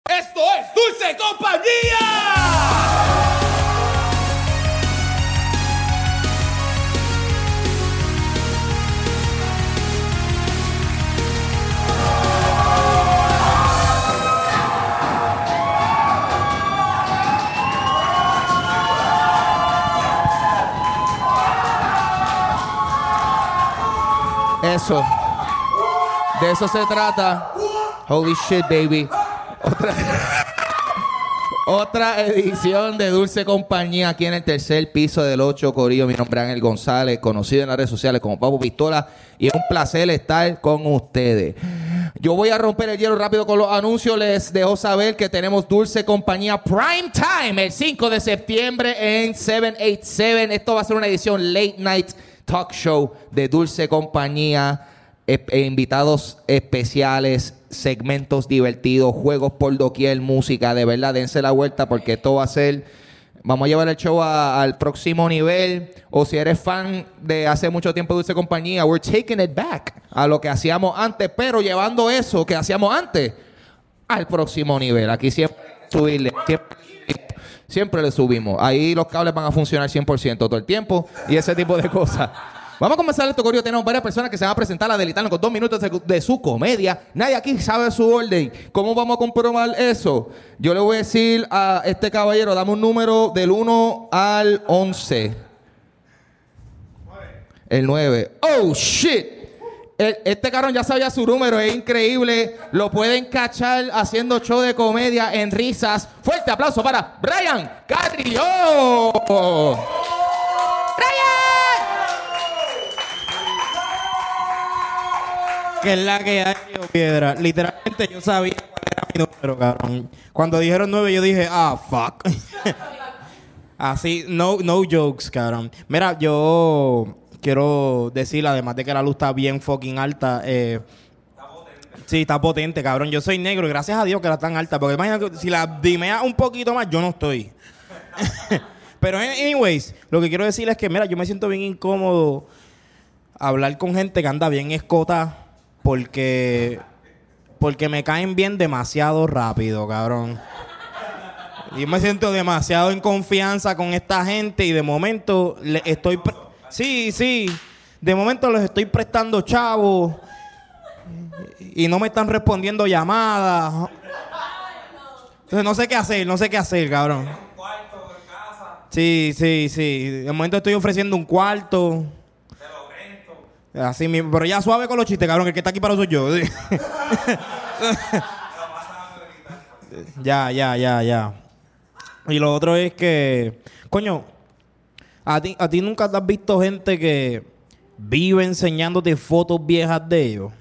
Esto es Dulce Compañía. Eso. De eso se trata. Holy shit, baby. Otra edición de Dulce Compañía aquí en el tercer piso del 8 Corillo. Mi nombre es Ángel González, conocido en las redes sociales como Papo Pistola. Y es un placer estar con ustedes. Yo voy a romper el hielo rápido con los anuncios. Les dejo saber que tenemos Dulce Compañía Prime Time el 5 de septiembre en 787. Esto va a ser una edición late night talk show de Dulce Compañía. Invitados especiales, segmentos divertidos, juegos por doquier, música. De verdad, dense la vuelta porque esto va a ser... Vamos a llevar el show al próximo nivel. O si eres fan de hace mucho tiempo de Dulce Compañía, we're taking it back a lo que hacíamos antes, pero llevando eso que hacíamos antes al próximo nivel. Aquí siempre subirle, siempre le subimos. Ahí los cables van a funcionar 100% todo el tiempo y ese tipo de cosas. Vamos a comenzar esto, Corillo. Tenemos varias personas que se van a presentar a deleitarnos con 2 minutos de su comedia. Nadie aquí sabe su orden. ¿Cómo vamos a comprobar eso? Yo le voy a decir a este caballero, dame un número del 1 al 11. El 9. ¡Oh, shit! Este cabrón ya sabía su número. Es increíble. Lo pueden cachar haciendo show de comedia en risas. Fuerte aplauso para Brian Carrillo. Que es la que hay, piedra. Literalmente yo sabía cuál era mi número, cabrón. Cuando dijeron 9 yo dije, fuck. Así, no jokes, cabrón. Mira, yo quiero decir, además de que la luz está bien fucking alta, está potente. Sí, está potente, cabrón. Yo soy negro y gracias a Dios que la tan alta, porque imagínate que si la dimea un poquito más, yo no estoy. Pero anyways, lo que quiero decir es que, mira, yo me siento bien incómodo hablar con gente que anda bien escota. Porque me caen bien demasiado rápido, cabrón. Y me siento demasiado en confianza con esta gente y de momento sí. De momento les estoy prestando chavos y no me están respondiendo llamadas. Entonces no sé qué hacer, cabrón. Sí. De momento estoy ofreciendo un cuarto. Así mismo, pero ya suave con los chistes, cabrón, que el que está aquí para soy yo. Ya. Y lo otro es que, coño, a ti nunca te has visto gente que vive enseñándote fotos viejas de ellos.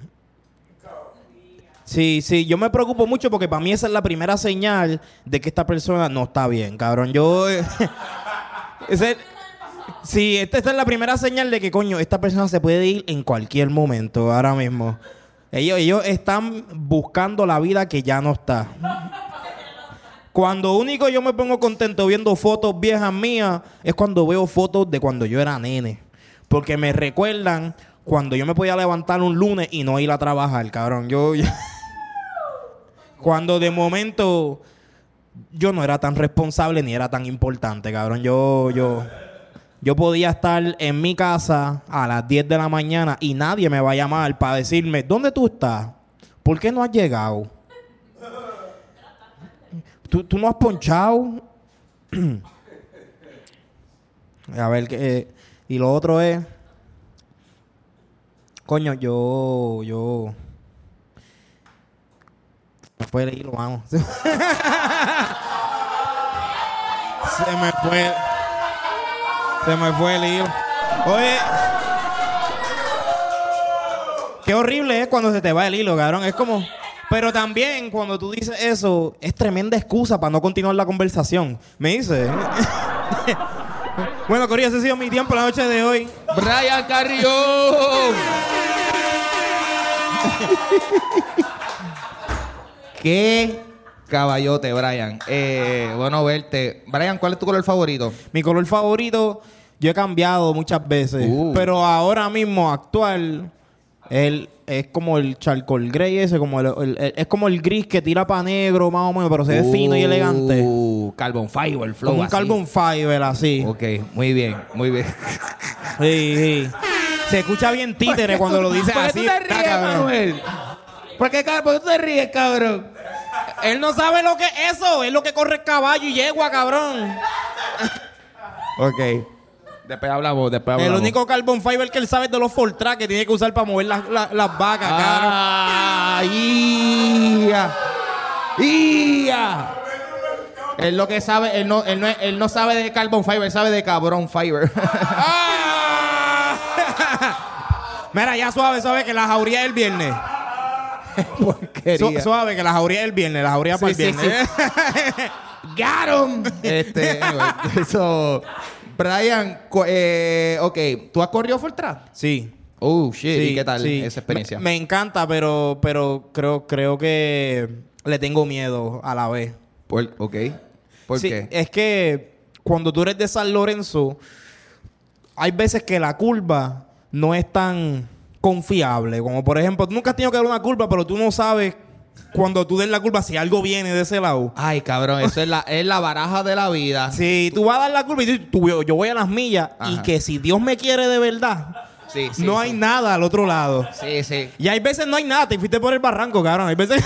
Sí, yo me preocupo mucho porque para mí esa es la primera señal de que esta persona no está bien, cabrón. Sí, esta es la primera señal de que, coño, esta persona se puede ir en cualquier momento, ahora mismo. Ellos están buscando la vida que ya no está. Cuando único yo me pongo contento viendo fotos viejas mías es cuando veo fotos de cuando yo era nene. Porque me recuerdan cuando yo me podía levantar un lunes y no ir a trabajar, cabrón. Cuando de momento yo no era tan responsable ni era tan importante, cabrón. Yo podía estar en mi casa a las 10 de la mañana y nadie me va a llamar para decirme, ¿dónde tú estás? ¿Por qué no has llegado? ¿Tú no has ponchado? A ver, y lo otro es... Coño, yo... Me fue el hilo, vamos. Se me fue el hilo. Oye, qué horrible es cuando se te va el hilo, cabrón. Es como... Pero también cuando tú dices eso, es tremenda excusa para no continuar la conversación. ¿Me dices? Bueno, Corillo, ese ha sido mi tiempo la noche de hoy. Brian Carrillo. Qué caballote, Brian. Bueno verte. Brian, ¿cuál es tu color favorito? Mi color favorito, yo he cambiado muchas veces. Pero ahora mismo, actual, Él es como el charcoal grey ese, como es como el gris que tira para negro más o menos, pero se ve fino y elegante. Carbon fiber, flow. Como un así. carbon fiber así. Ok, muy bien, muy bien. Sí, sí. Se escucha bien títere cuando lo dice ¿Por qué así. tú te ríes, cabrón. Manuel? ¿Por qué tú te ríes, cabrón? Él no sabe lo que es eso. Es lo que corre el caballo y yegua, cabrón. Ok. Después hablamos. El único carbon fiber que él sabe es de los Fortrack que tiene que usar para mover las vacas, cabrón. ¡Ah! ¡Ia! ¡Ia! Él lo que sabe, él no sabe de carbon fiber, sabe de cabrón fiber. ¡Ah! Mira, ya suave que la jauría es el viernes. Porquería. Suave que la jauría es el viernes, la jauría para el viernes. ¡Got him! Anyway, so, Brian, ok, ¿tú has corrido Fortrack? Sí. Oh, shit, Sí, ¿y qué tal sí. esa experiencia? Me encanta, pero creo que le tengo miedo a la vez. Ok. ¿Por Sí, qué? es que cuando tú eres de San Lorenzo, hay veces que la curva no es tan confiable. Como por ejemplo, tú nunca has tenido que dar una curva, pero tú no sabes cuando tú des la curva si algo viene de ese lado. Ay, cabrón, eso es la baraja de la vida. Si tú vas a dar la curva y dices, yo voy a las millas, Ajá. y que si Dios me quiere de verdad, Sí, no hay nada al otro lado. Sí, sí. Y hay veces no hay nada, te fuiste por el barranco, cabrón. Hay veces...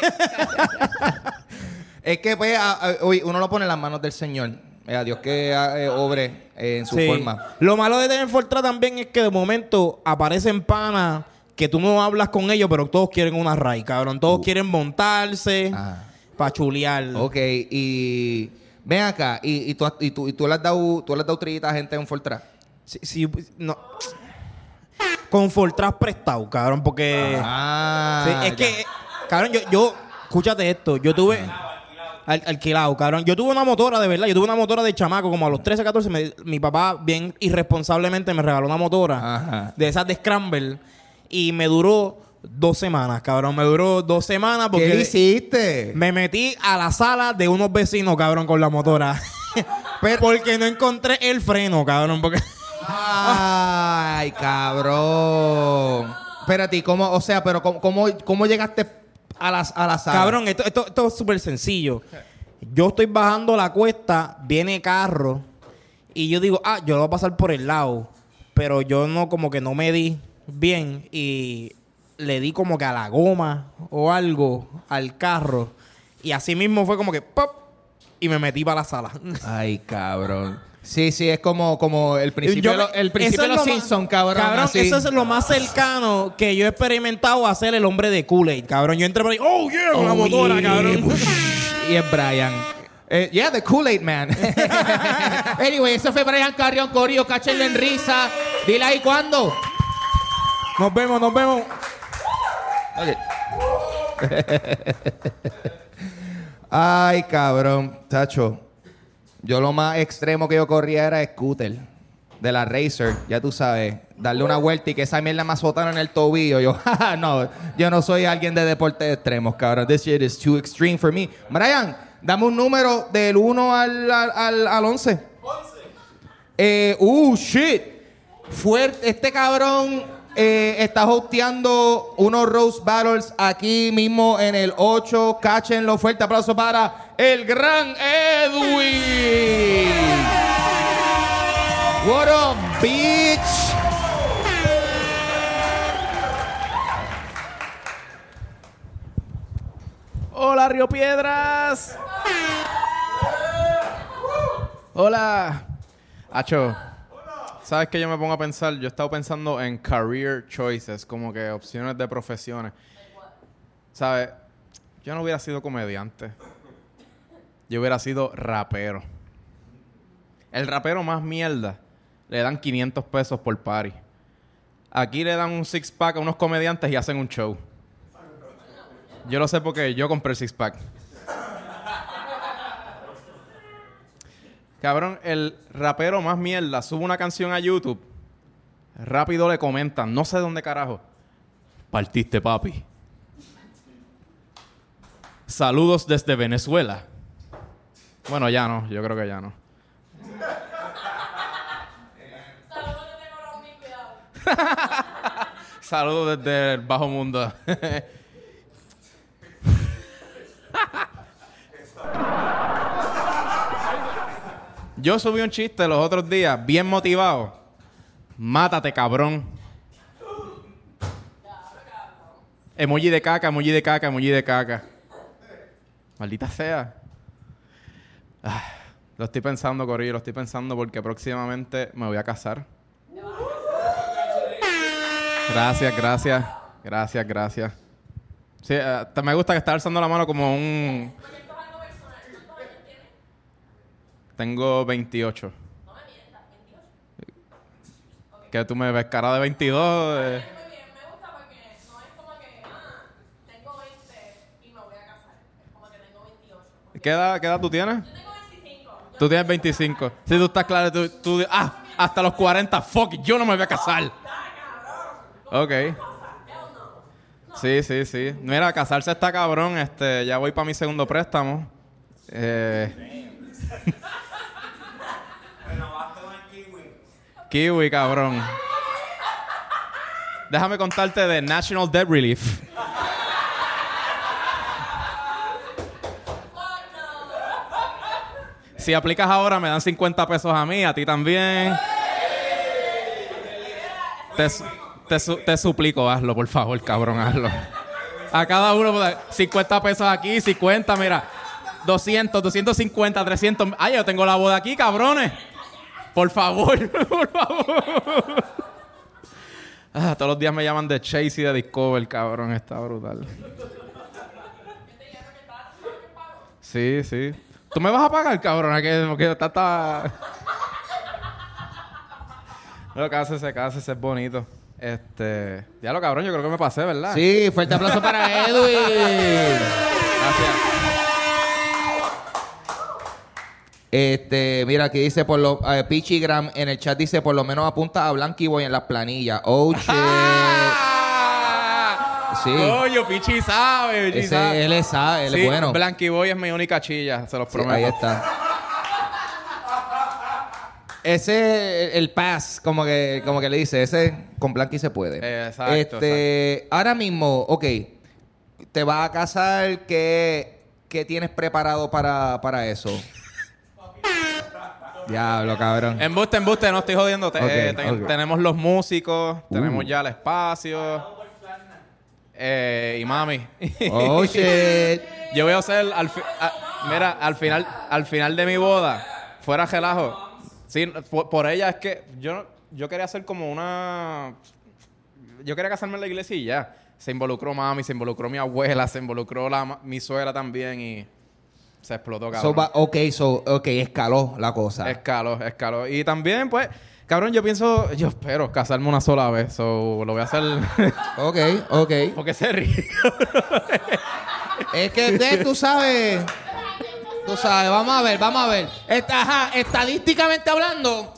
Es que pues, uno lo pone en las manos del Señor. A Dios que obre en su Sí. forma. Lo malo de tener Fortrack también es que de momento aparecen panas que tú no hablas con ellos, pero todos quieren una raíz, cabrón. Todos quieren montarse para chulear. Ok, y ven acá, y tú le has dado trillita a gente en Fortrack. Sí, no. Con Fortrack prestado, cabrón, porque... Sí, es que, cabrón, yo escúchate esto, yo tuve... Alquilado, cabrón. Yo tuve una motora, de verdad. Yo tuve una motora de chamaco, como a los 13, 14. Mi papá, bien irresponsablemente, me regaló una motora. Ajá. De esas de Scramble. Y me duró 2 semanas, cabrón. Me duró 2 semanas porque... ¿Qué le hiciste? Me metí a la sala de unos vecinos, cabrón, con la motora. Porque no encontré el freno, cabrón. Porque... Ay, cabrón. Espérate, ¿cómo llegaste a la sala? Cabrón, esto es súper sencillo. Yo estoy bajando la cuesta, viene carro, y yo digo, yo lo voy a pasar por el lado. Pero yo como que no me di bien y le di como que a la goma o algo al carro. Y así mismo fue como que ¡pop! Y me metí para la sala. Ay, cabrón. Sí, es como el principio de los Simpsons, cabrón. Así. Eso es lo más cercano que yo he experimentado a ser el hombre de Kool-Aid, cabrón. Yo entré por ahí, ¡oh, yeah! Con la motora, cabrón. Y es Brian. Yeah, the Kool-Aid Man. Anyway, eso fue Brian Carrión, Corillo. Cáchenlo en risa. Dile ahí cuándo. Nos vemos. Okay. Ay, cabrón, tacho. Yo lo más extremo que yo corría era scooter. De la Racer, ya tú sabes. Darle una vuelta y que esa mierda me azotara en el tobillo. Yo, no, yo no soy alguien de deportes extremos, cabrón. This shit is too extreme for me. Brian, dame un número del 1 al 11. 11. Shit. Este cabrón está hosteando unos Roast Battles aquí mismo en el 8. Cáchenlo. Fuerte aplauso para el gran Edwin. What up, bitch? Hola, Río Piedras. Hola. Acho, ¿sabes qué yo me pongo a pensar? Yo he estado pensando en career choices, como que opciones de profesiones. ¿Sabes? Yo no hubiera sido comediante. Yo hubiera sido rapero. El rapero más mierda le dan 500 pesos por party. Aquí le dan un six-pack a unos comediantes y hacen un show. Yo lo sé porque yo compré el six-pack. Cabrón, el rapero más mierda sube una canción a YouTube. Rápido le comentan, no sé dónde carajo. Partiste, papi. Saludos desde Venezuela. Bueno, ya no, yo creo que ya no. Saludos desde el bajo mundo. Yo subí un chiste los otros días, bien motivado. Mátate, cabrón. Emoji de caca, emoji de caca, emoji de caca. Maldita sea. Lo estoy pensando, Corillo, lo estoy pensando porque próximamente me voy a casar. Gracias, gracias. Gracias, gracias. Sí, me gusta que estar alzando la mano como un... Tengo 28. No me mientas, 28. Que tú me ves cara de 22. Muy bien, me gusta porque no es como que, tengo 20 y me voy a casar. Es como que tengo 28. ¿Qué edad tú tienes? Yo tengo 25. Tú tienes 25. Si tú estás claro, tú hasta los 40, fuck, yo no me voy a casar. Ok. Sí, sí, sí. Mira, casarse está cabrón. Ya voy para mi segundo préstamo. Kiwi, cabrón. Déjame contarte de National Debt Relief. Si aplicas ahora, me dan 50 pesos a mí, a ti también. Te suplico, hazlo, por favor, cabrón, hazlo. A cada uno, 50 pesos aquí, 50, mira. 200, 250, 300. Ay, yo tengo la boda aquí, cabrones. Por favor, por favor. Todos los días me llaman de Chase y de Discover, cabrón. Está brutal. Sí, sí. ¿Tú me vas a pagar, cabrón? Que está... No, cásese, es bonito. Ya lo cabrón, yo creo que me pasé, ¿verdad? Sí, fuerte aplauso para Edwin. Gracias. Mira, aquí dice Pichigram en el chat dice, por lo menos apunta a Blanky Boy en las planillas. Oh, shit. Sí. Coño, Pichi sabe, Pichi sabe. Él es bueno. Blanky Boy es mi única chilla, se los prometo. Ahí está. Ese, el pass, como que le dice, ese con Blanky se puede. Exacto, exacto. Ahora mismo, ok, te vas a casar, ¿qué tienes preparado para eso? Diablo, cabrón. Embuste, no estoy jodiendo. Okay. Tenemos los músicos, tenemos ya el espacio. Y mami. Oh, shit. Yo voy a hacer, mira, al final de mi boda, fuera relajo. Sí, por ella es que yo quería hacer como una... Yo quería casarme en la iglesia y ya. Se involucró mami, se involucró mi abuela, se involucró mi suegra también y... Se explotó, cabrón. Escaló la cosa. Escaló. Y también, pues, cabrón, yo espero casarme una sola vez. So, lo voy a hacer. Ok. Porque se ríe. Es que tú sabes, vamos a ver. Estadísticamente hablando.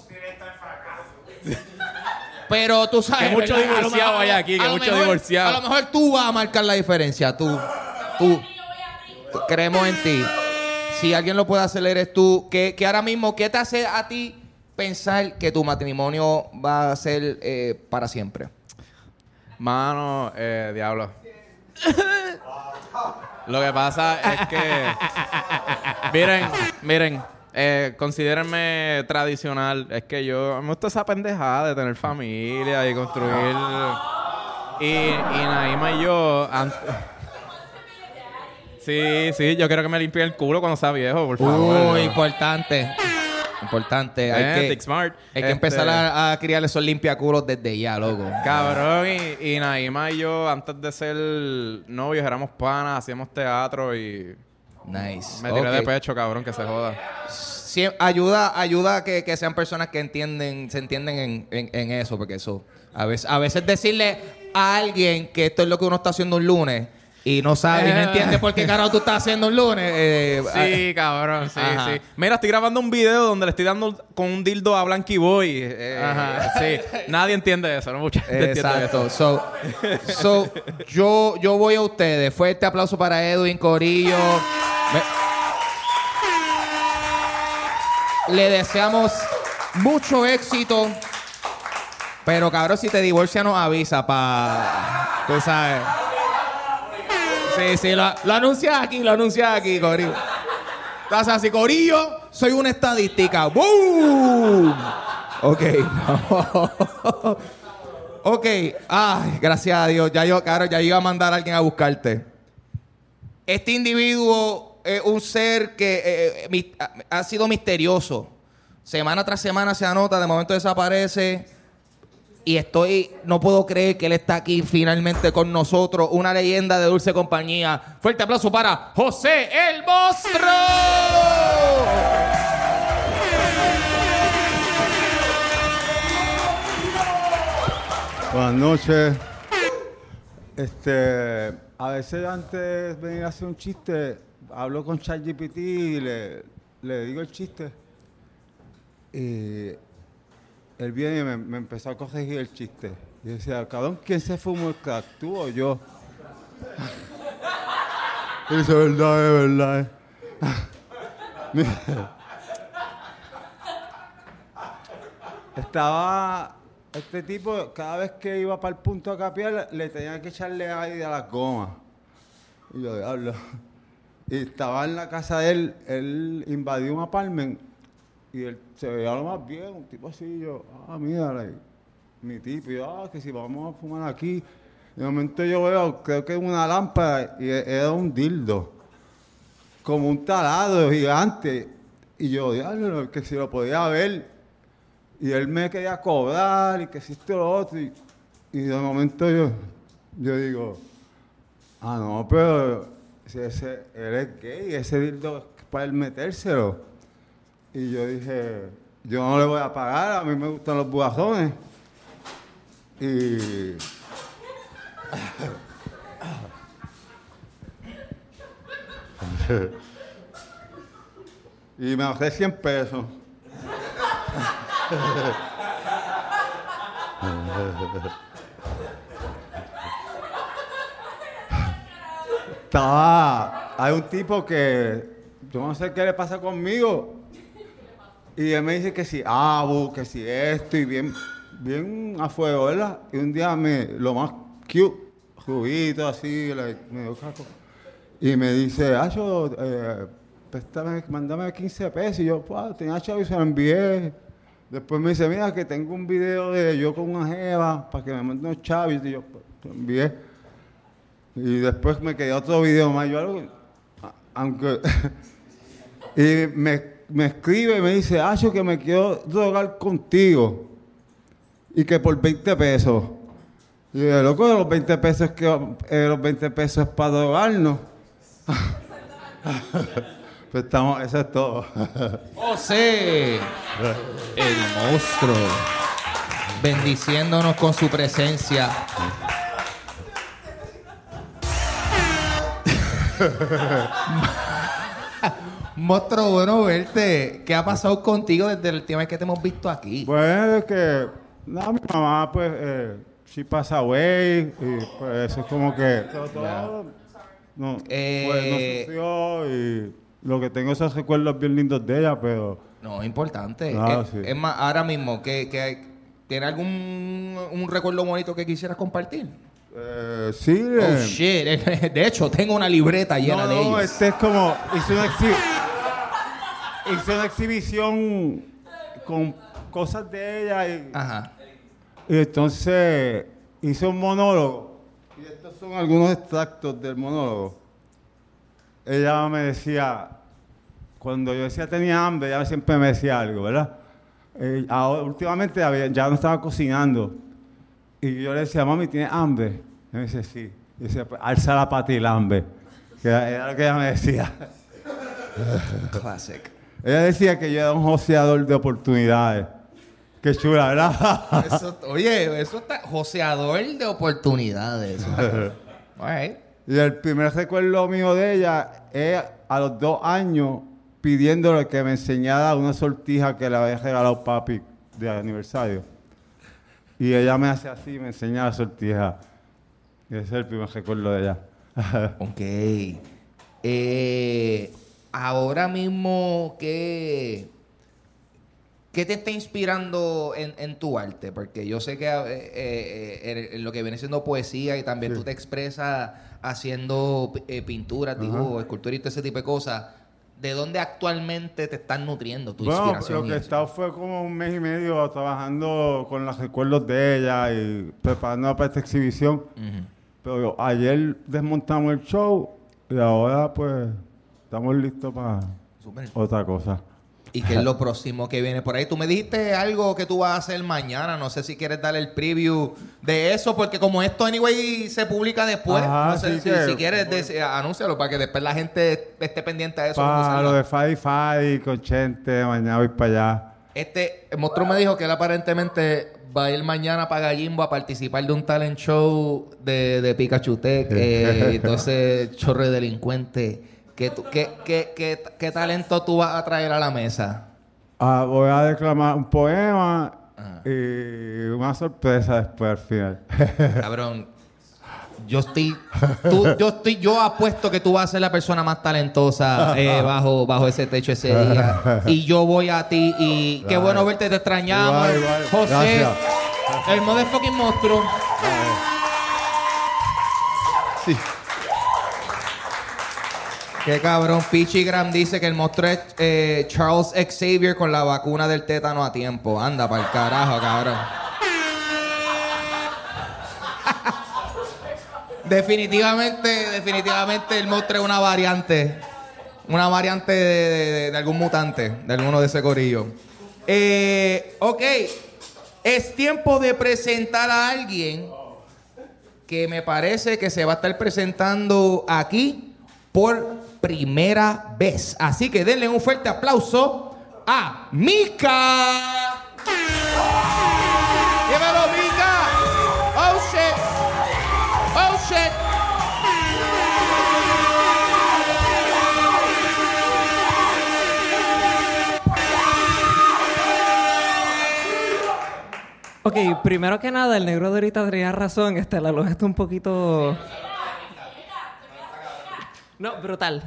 Pero tú sabes. Que mucho divorciado hay aquí, que mucho divorciado. A lo mejor tú vas a marcar la diferencia. Tú. Creemos en ti. Si alguien lo puede hacer, eres tú. Que ahora mismo, ¿qué te hace a ti pensar que tu matrimonio va a ser para siempre? Mano, diablo. Lo que pasa es que... Miren. Considérenme tradicional. Es que me gusta esa pendejada de tener familia y construir... Y Naima y yo... Sí, yo quiero que me limpie el culo cuando sea viejo, por favor. Importante. Hay que empezar a criar esos limpiaculos desde ya, loco. Cabrón, y Naima y yo, antes de ser novios, éramos panas, hacíamos teatro y... Nice. Me tiré de pecho, cabrón, que se joda. Sí, ayuda que sean personas que se entienden en eso, porque eso... A veces decirle a alguien que esto es lo que uno está haciendo un lunes... Y no sabe, y no entiende por qué carajo tú estás haciendo un lunes. Sí, cabrón, sí. Mira, estoy grabando un video donde le estoy dando con un dildo a Blanky Boy. Sí, nadie entiende eso, ¿no? Mucha gente entiende eso. So, yo voy a ustedes. Fuerte aplauso para Edwin, corillo. Le deseamos mucho éxito. Pero cabrón, si te divorcias nos avisa tú sabes. Sí, lo anuncias aquí, Corillo. Estás así, Corillo, soy una estadística. ¡Boom! Ok, no. Ok, ay, gracias a Dios. Ya iba a mandar a alguien a buscarte. Este individuo es un ser que ha sido misterioso. Semana tras semana se anota, de momento desaparece. Y no puedo creer que él está aquí finalmente con nosotros. Una leyenda de dulce compañía. Fuerte aplauso para José el Monstruo. Buenas noches. A veces antes de venir a hacer un chiste, hablo con ChatGPT y le digo el chiste. Y él viene y me empezó a corregir el chiste. Y decía, cabrón, ¿quién se fumó el crack, tú o yo? Y dice, verdad. Estaba... Este tipo, cada vez que iba para el punto a capiar, le tenía que echarle aire a las gomas. Y yo, diablo. Y estaba en la casa de él invadió un apartment y él se veía lo más bien, un tipo así. Y yo, mira, mi tipo. Y yo, que si vamos a fumar aquí. De momento yo veo, creo que es una lámpara y era un dildo. Como un taladro gigante. Y yo, diablo, que si lo podía ver. Y él me quería cobrar y que hiciste lo otro. Y de momento yo digo, no, pero si él es gay, ese dildo es para él metérselo. Y yo dije, yo no le voy a pagar, a mí me gustan los bugazones. Y me ahorré 100 pesos. Hay un tipo que yo no sé qué le pasa conmigo y él me dice que si que si esto y bien a fuego, ¿verdad? Y un día lo más cute, rubito así, medio caco, y me dice, mándame 15 pesos. Y yo, tenía chavo y se lo envié. Después me dice, mira, que tengo un video de yo con una jeva para que me mande unos chavos. Y yo, te envié. Y después me quedó otro video más. Yo aunque... y me escribe y me dice, que me quiero drogar contigo. Y que por 20 pesos. Y yo, loco, los 20 pesos los 20 pesos es para drogarnos. Pues eso es todo. José, el monstruo, bendiciéndonos con su presencia. Monstruo, bueno verte. ¿Qué ha pasado contigo desde la última vez que te hemos visto aquí? Pues es que, mi mamá, pues, she passed away, y pues eso es como que todo no sucedió y lo que tengo esos recuerdos bien lindos de ella, pero... No, es importante. Sí. Es más, ahora mismo, ¿tiene un recuerdo bonito que quisieras compartir? Sí. Oh, shit. De hecho, tengo una libreta llena de ellos. Este es como... Hice una exhibición con cosas de ella Ajá. y entonces hice un monólogo. Y estos son algunos extractos del monólogo. Ella me decía, cuando yo decía tenía hambre, ella siempre me decía algo, ¿verdad? Últimamente ya no estaba cocinando. Y yo le decía, mami, ¿tienes hambre? Y me dice, sí. Y decía, pues, alza la pata y el hambre. Que era lo que ella me decía. Classic. Ella decía que yo era un joseador de oportunidades. Qué chula, ¿verdad? Eso está joseador de oportunidades. All right. Y el primer recuerdo mío de ella es a los 2 años pidiéndole que me enseñara una sortija que le había regalado papi de aniversario. Y ella me hace así, me enseña la sortija. Y ese es el primer recuerdo de ella. Ok. Ahora mismo, ¿Qué te está inspirando en tu arte? Porque yo sé que en lo que viene siendo poesía y también tú te expresas haciendo pinturas, dibujos, escultura y todo ese tipo de cosas. ¿De dónde actualmente te están nutriendo tu inspiración? Lo que he estado fue como 1 mes y medio trabajando con los recuerdos de ella y preparándola para esta exhibición. Pero ayer desmontamos el show y ahora pues estamos listos para otra cosa. ¿Y qué es lo próximo que viene por ahí? Tú me dijiste algo que tú vas a hacer mañana. No sé si quieres dar el preview de eso, porque como esto, anyway, se publica después. Ajá, no sé si quieres, anúncialo para que después la gente esté pendiente de eso. Para lo de Fadi con Chente, mañana voy para allá. El monstruo me dijo que él aparentemente va a ir mañana para Gallimbo a participar de un talent show de Pikachu Tech. Entonces, chorre delincuente. ¿Qué talento tú vas a traer a la mesa? Voy a declamar un poema y una sorpresa después al final. Cabrón, yo apuesto que tú vas a ser la persona más talentosa bajo ese techo ese día. Y yo voy a ti y qué bueno verte, te extrañamos. Igual. José, Gracias. el motherfucking monstruo. Sí. Qué cabrón. Pichi Graham dice que el monstruo es Charles Xavier con la vacuna del tétano a tiempo. Anda pa'l carajo, cabrón. Definitivamente el monstruo es una variante. Una variante de algún mutante, de alguno de ese corillo. Ok. Es tiempo de presentar a alguien que me parece que se va a estar presentando aquí por primera vez. Así que denle un fuerte aplauso a Mika. ¡Llévalo, Mika! ¡Oh, shit! ¡Oh, shit! Ok, primero que nada, el negro de ahorita tenía razón. La luz está un poquito... No, brutal.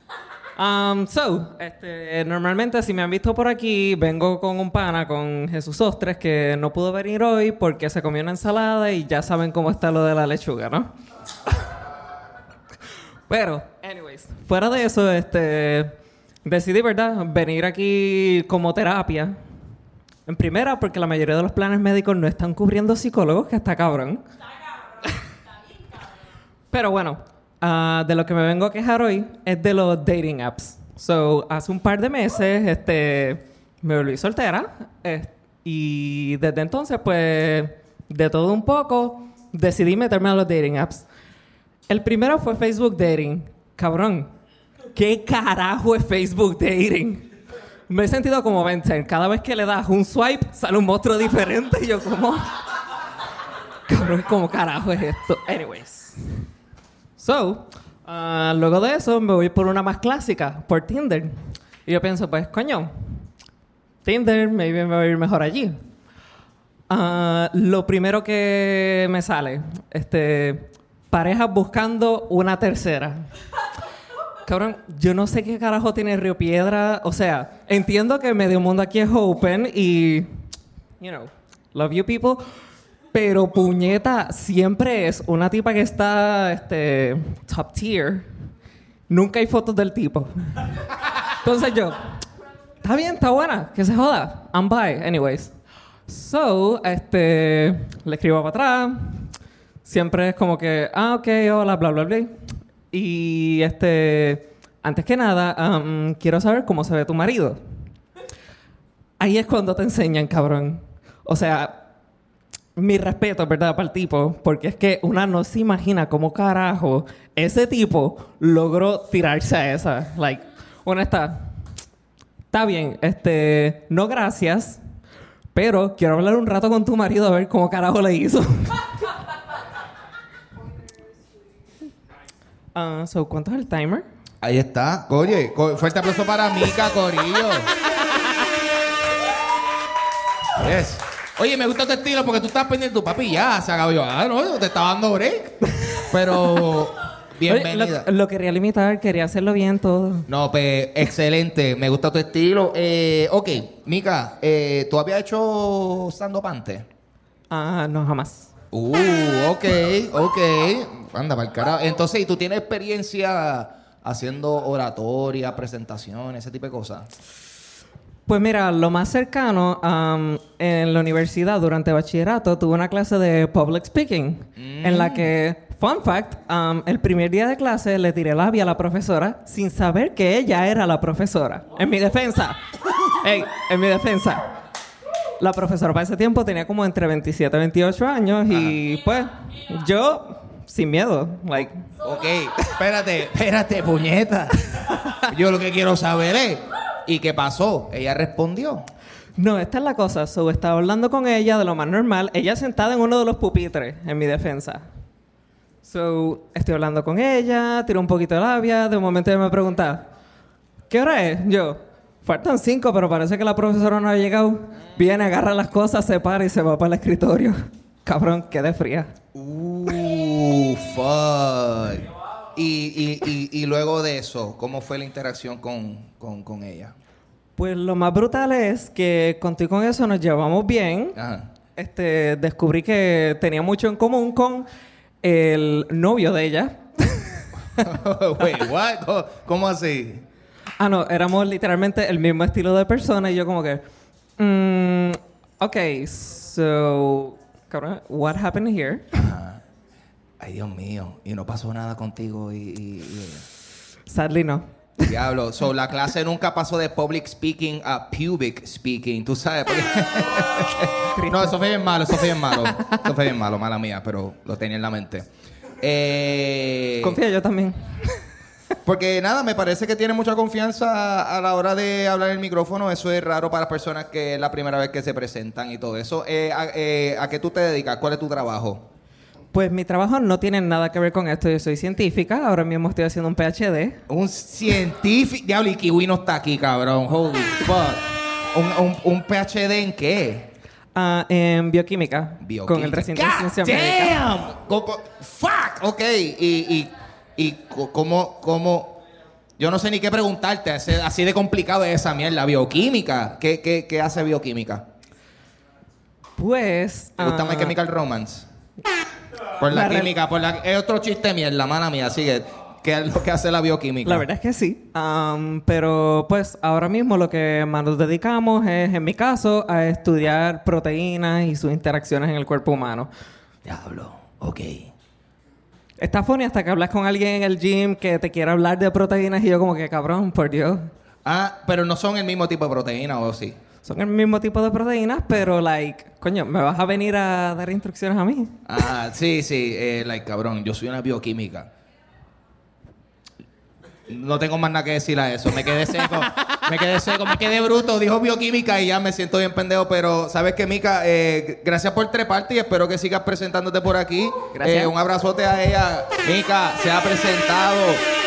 Normalmente si me han visto por aquí, vengo con un pana, con Jesús Ostres, que no pudo venir hoy porque se comió una ensalada y ya saben cómo está lo de la lechuga, ¿no? Pero, anyways, fuera de eso, decidí, ¿verdad?, venir aquí como terapia. En primera, porque la mayoría de los planes médicos no están cubriendo psicólogos, que está cabrón. Pero bueno, de lo que me vengo a quejar hoy es de los dating apps. So, hace un par de meses, me volví soltera. Y desde entonces, pues, de todo un poco, decidí meterme a los dating apps. El primero fue Facebook Dating. Cabrón, ¿qué carajo es Facebook Dating? Me he sentido como Vincent. Cada vez que le das un swipe, sale un monstruo diferente. Y yo como... Cabrón, ¿cómo carajo es esto? Anyways. So, luego de eso me voy por una más clásica, por Tinder. Y yo pienso, pues, coño, Tinder, maybe me va a ir mejor allí. Lo primero que me sale, parejas buscando una tercera. Cabrón, yo no sé qué carajo tiene Río Piedra. O sea, entiendo que medio mundo aquí es open y... You know, love you people. Pero puñeta, siempre es una tipa que está, top tier. Nunca hay fotos del tipo. Entonces yo... Está bien, está buena. Que se joda. I'm bi. Anyways. So, le escribo para atrás. Siempre es como que... ok, hola, bla, bla, bla. Y antes que nada, quiero saber cómo se ve tu marido. Ahí es cuando te enseñan, cabrón. O sea, mi respeto, ¿verdad? Para el tipo, porque es que una no se imagina cómo carajo ese tipo logró tirarse a esa. Like, una está bien, no gracias, pero quiero hablar un rato con tu marido a ver cómo carajo le hizo. ¿Cuánto es el timer? Ahí está. Oye, fuerte aplauso para Mika, corillo. Yes. Oye, me gusta tu estilo porque tú estás pendiente de tu papi ya. Se acabó yo. No, te estaba dando break. Pero Bienvenida. Lo quería limitar, quería hacerlo bien todo. No, pues, excelente. Me gusta tu estilo. Ok, Mika, ¿tú habías hecho stand-up antes? Ah, no, jamás. Ok. Anda, para el carajo. Entonces, ¿y tú tienes experiencia haciendo oratoria, presentaciones, ese tipo de cosas? Pues mira, lo más cercano, en la universidad durante bachillerato tuve una clase de public speaking en la que, fun fact, el primer día de clase le tiré labia a la profesora sin saber que ella era la profesora. En mi defensa. En mi defensa. La profesora para ese tiempo tenía como entre 27 y 28 años y pues yo sin miedo, like... Ok, espérate, puñeta. Yo lo que quiero saber es, ¿y qué pasó? Ella respondió. No, esta es la cosa. So, estaba hablando con ella de lo más normal. Ella sentada en uno de los pupitres, en mi defensa. So, estoy hablando con ella, tiro un poquito de labia. De un momento ella me pregunta, ¿qué hora es? Yo, faltan 5, pero parece que la profesora no ha llegado. Viene, agarra las cosas, se para y se va para el escritorio. Cabrón, quedé fría. Fuck. Y luego de eso, ¿cómo fue la interacción con ella? Pues lo más brutal es que contigo con eso nos llevamos bien. Ajá. Descubrí que tenía mucho en común con el novio de ella. Wait, what? ¿Cómo así? Ah, no, éramos literalmente el mismo estilo de persona y yo como que... ok, so... Cabrón, what happened here? Ajá. Ay, Dios mío. Y no pasó nada contigo y... Sadly, no. Diablo. So, la clase nunca pasó de public speaking a pubic speaking. ¿Tú sabes? Porque... No, eso fue bien malo. Eso fue bien malo, mala mía. Pero lo tenía en la mente. Confía, yo también. Porque nada, me parece que tiene mucha confianza a la hora de hablar en el micrófono. Eso es raro para las personas que es la primera vez que se presentan y todo eso. ¿A qué tú te dedicas? ¿Cuál es tu trabajo? Pues mi trabajo no tiene nada que ver con esto. Yo soy científica. Ahora mismo estoy haciendo un PhD. Un científico... Diablo, y Kiwi no está aquí, cabrón. Holy fuck. ¿Un PhD en qué? En bioquímica. Con el recinto de ciencia médica. ¡Damn! ¡Fuck! Ok. Y cómo... Yo no sé ni qué preguntarte. Así de complicado es esa mierda. Bioquímica. ¿Qué hace bioquímica? Pues... ¿Te gusta My Chemical Romance? Por la química, es otro chiste de mierda, mala mía. Así que, ¿qué es lo que hace la bioquímica? La verdad es que sí. Pero pues ahora mismo lo que más nos dedicamos es, en mi caso, a estudiar proteínas y sus interacciones en el cuerpo humano. Diablo, ok. Está funny hasta que hablas con alguien en el gym que te quiere hablar de proteínas y yo como que, cabrón, por Dios. Pero no son el mismo tipo de proteína, ¿o sí? Son el mismo tipo de proteínas, pero, like, coño, ¿me vas a venir a dar instrucciones a mí? Sí, cabrón, yo soy una bioquímica. No tengo más nada que decir a eso. Me quedé seco, me quedé bruto. Dijo bioquímica y ya me siento bien pendejo. Pero, ¿sabes qué, Mika? Gracias por treparte y espero que sigas presentándote por aquí. Gracias. Un abrazote a ella. Mika, se ha presentado.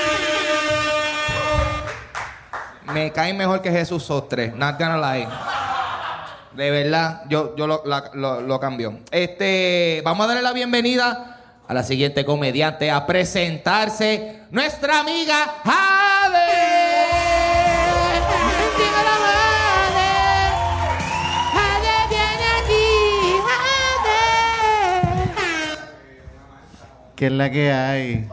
Me cae mejor que Jesús Sostre. Not gonna lie. De verdad, yo lo cambio. Vamos a darle la bienvenida a la siguiente comediante a presentarse. Nuestra amiga Jade. Dímelo, Jade. Jade viene aquí. Jade. ¿Qué es la que hay?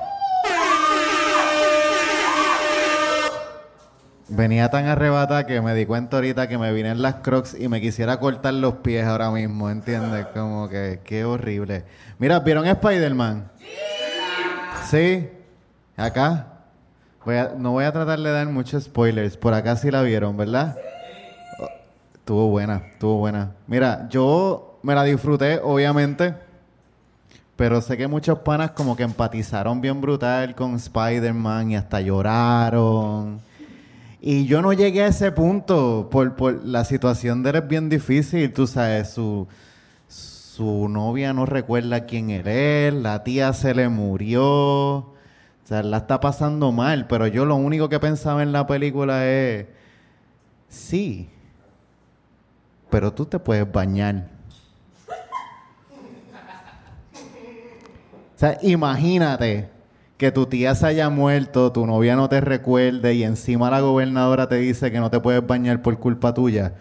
Venía tan arrebatada que me di cuenta ahorita que me vine en las Crocs y me quisiera cortar los pies ahora mismo, ¿entiendes? Como que qué horrible. Mira, ¿vieron Spider-Man? ¿Sí? ¿Acá? No voy a tratar de dar muchos spoilers. Por acá sí la vieron, ¿verdad? Estuvo buena. Mira, yo me la disfruté, obviamente. Pero sé que muchos panas como que empatizaron bien brutal con Spider-Man y hasta lloraron. Y yo no llegué a ese punto por la situación de él es bien difícil, tú sabes, su novia no recuerda quién él es, la tía se le murió, o sea, la está pasando mal, pero yo lo único que pensaba en la película es, sí, pero tú te puedes bañar. O sea, imagínate que tu tía se haya muerto, tu novia no te recuerde y encima la gobernadora te dice que no te puedes bañar por culpa tuya.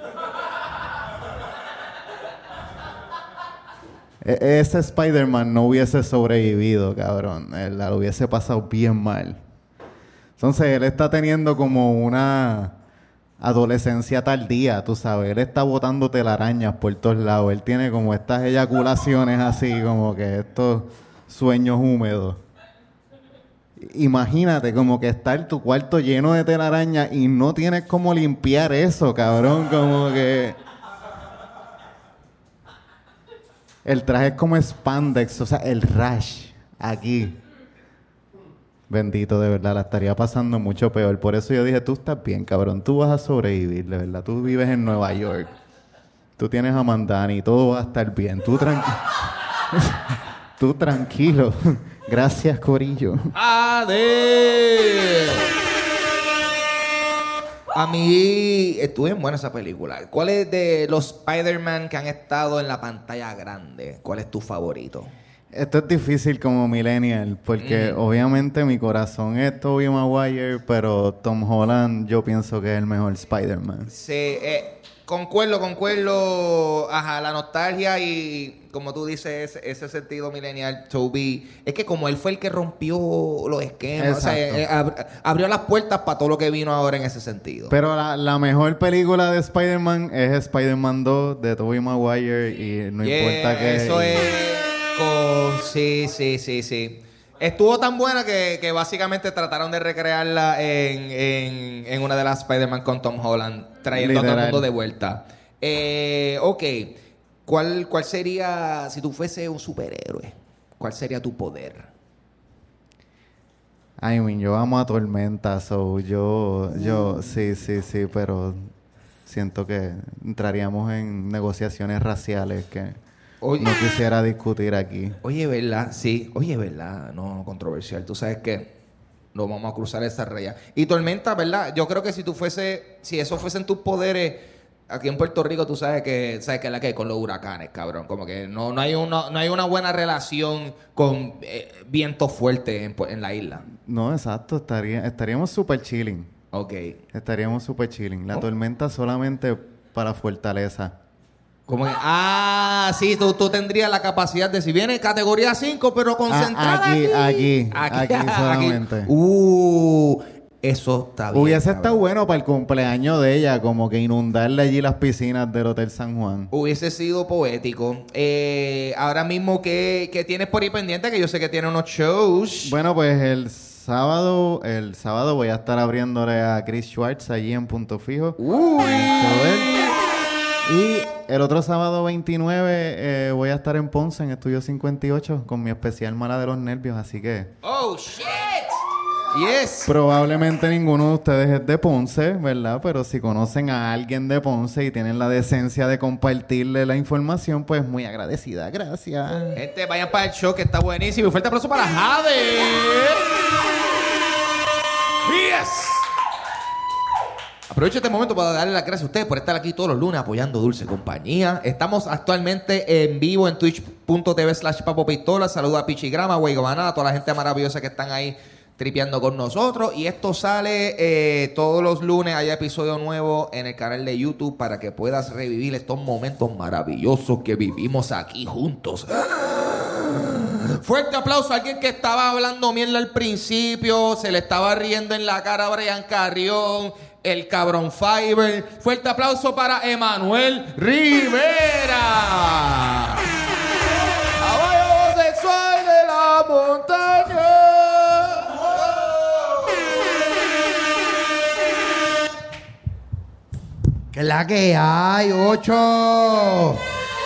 Ese Spider-Man no hubiese sobrevivido, cabrón. Él lo hubiese pasado bien mal. Entonces, él está teniendo como una adolescencia tardía, tú sabes. Él está botando telarañas por todos lados. Él tiene como estas eyaculaciones así, como que estos sueños húmedos. Imagínate como que está en tu cuarto lleno de telarañas y no tienes cómo limpiar eso, cabrón. Como que... El traje es como spandex, o sea, el rash aquí. Bendito, de verdad, la estaría pasando mucho peor. Por eso yo dije, tú estás bien, cabrón. Tú vas a sobrevivir, de verdad. Tú vives en Nueva York. Tú tienes a Mandani, todo va a estar bien. Tú tranquilo. Gracias, corillo. ¡Ade! A mí estuve en buena esa película. ¿Cuál es de los Spider-Man que han estado en la pantalla grande? ¿Cuál es tu favorito? Esto es difícil como millennial, porque obviamente mi corazón es Tobey Maguire, pero Tom Holland yo pienso que es el mejor Spider-Man. Sí, concuerdo. Ajá, la nostalgia y, como tú dices, ese sentido millennial, Tobey. Es que como él fue el que rompió los esquemas, o sea, abrió las puertas para todo lo que vino ahora en ese sentido. Pero la mejor película de Spider-Man es Spider-Man 2 de Tobey Maguire y no importa que... Eso es... Sí. Estuvo tan buena que básicamente trataron de recrearla en una de las Spider-Man con Tom Holland, trayendo a todo el mundo de vuelta. Ok, ¿cuál sería, si tú fuese un superhéroe, cuál sería tu poder? I mean, yo amo a Tormenta, so sí, pero siento que entraríamos en negociaciones raciales que... Oye, no quisiera discutir aquí. Oye, ¿verdad? Sí. Oye, ¿verdad? No, controversial. Tú sabes que no vamos a cruzar esa raya. Y Tormenta, ¿verdad? Yo creo que si eso fuesen tus poderes, aquí en Puerto Rico tú sabes que la que hay con los huracanes, cabrón. Como que no hay una buena relación con vientos fuertes en la isla. No, exacto. Estaríamos súper chilling. Ok. Estaríamos súper chilling. La tormenta solamente para fortaleza. Como que, sí, tú tendrías la capacidad de, si viene categoría 5, pero concentrada aquí solamente. Eso está bien. Hubiese estado bueno para el cumpleaños de ella, como que inundarle allí las piscinas del Hotel San Juan. Hubiese sido poético. Ahora mismo, ¿qué tienes por ahí pendiente? Que yo sé que tiene unos shows. Bueno, pues el sábado voy a estar abriéndole a Chris Schwartz allí en Punto Fijo. Y el otro sábado 29 voy a estar en Ponce, en Estudio 58, con mi especial Mala de los Nervios, así que... ¡Oh, shit! ¡Yes! Probablemente ninguno de ustedes es de Ponce, ¿verdad? Pero si conocen a alguien de Ponce y tienen la decencia de compartirle la información, pues muy agradecida. Gracias. Gente, vayan para el show, que está buenísimo. Un fuerte aplauso para Jade. ¡Yes! Aprovecho este momento para darle las gracias a ustedes por estar aquí todos los lunes apoyando Dulce Compañía. Estamos actualmente en vivo en twitch.tv/papopistola. Saludos a Pichigrama, Weigomaná, a toda la gente maravillosa que están ahí tripeando con nosotros. Y esto sale todos los lunes. Hay episodio nuevo en el canal de YouTube para que puedas revivir estos momentos maravillosos que vivimos aquí juntos. Fuerte aplauso a alguien que estaba hablando mierda al principio, se le estaba riendo en la cara a Brian Carrión, el cabrón Fiverr. Fuerte aplauso para Emanuel Rivera. Caballo sexual de la montaña. ¿Qué es la que hay, 8?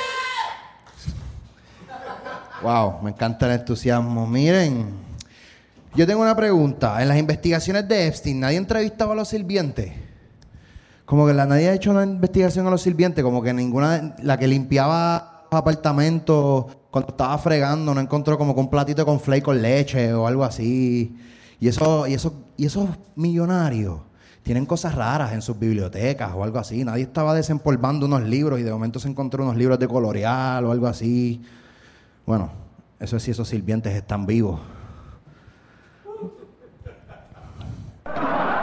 Wow, me encanta el entusiasmo. Miren, yo tengo una pregunta. En las investigaciones de Epstein, ¿nadie entrevistaba a los sirvientes? Como que nadie ha hecho una investigación a los sirvientes. Como que ninguna, la que limpiaba los apartamentos cuando estaba fregando, no encontró como que un platito con flake con leche o algo así. Y esos millonarios tienen cosas raras en sus bibliotecas o algo así. Nadie estaba desempolvando unos libros y de momento se encontró unos libros de colorear o algo así. Bueno, eso es si esos sirvientes están vivos.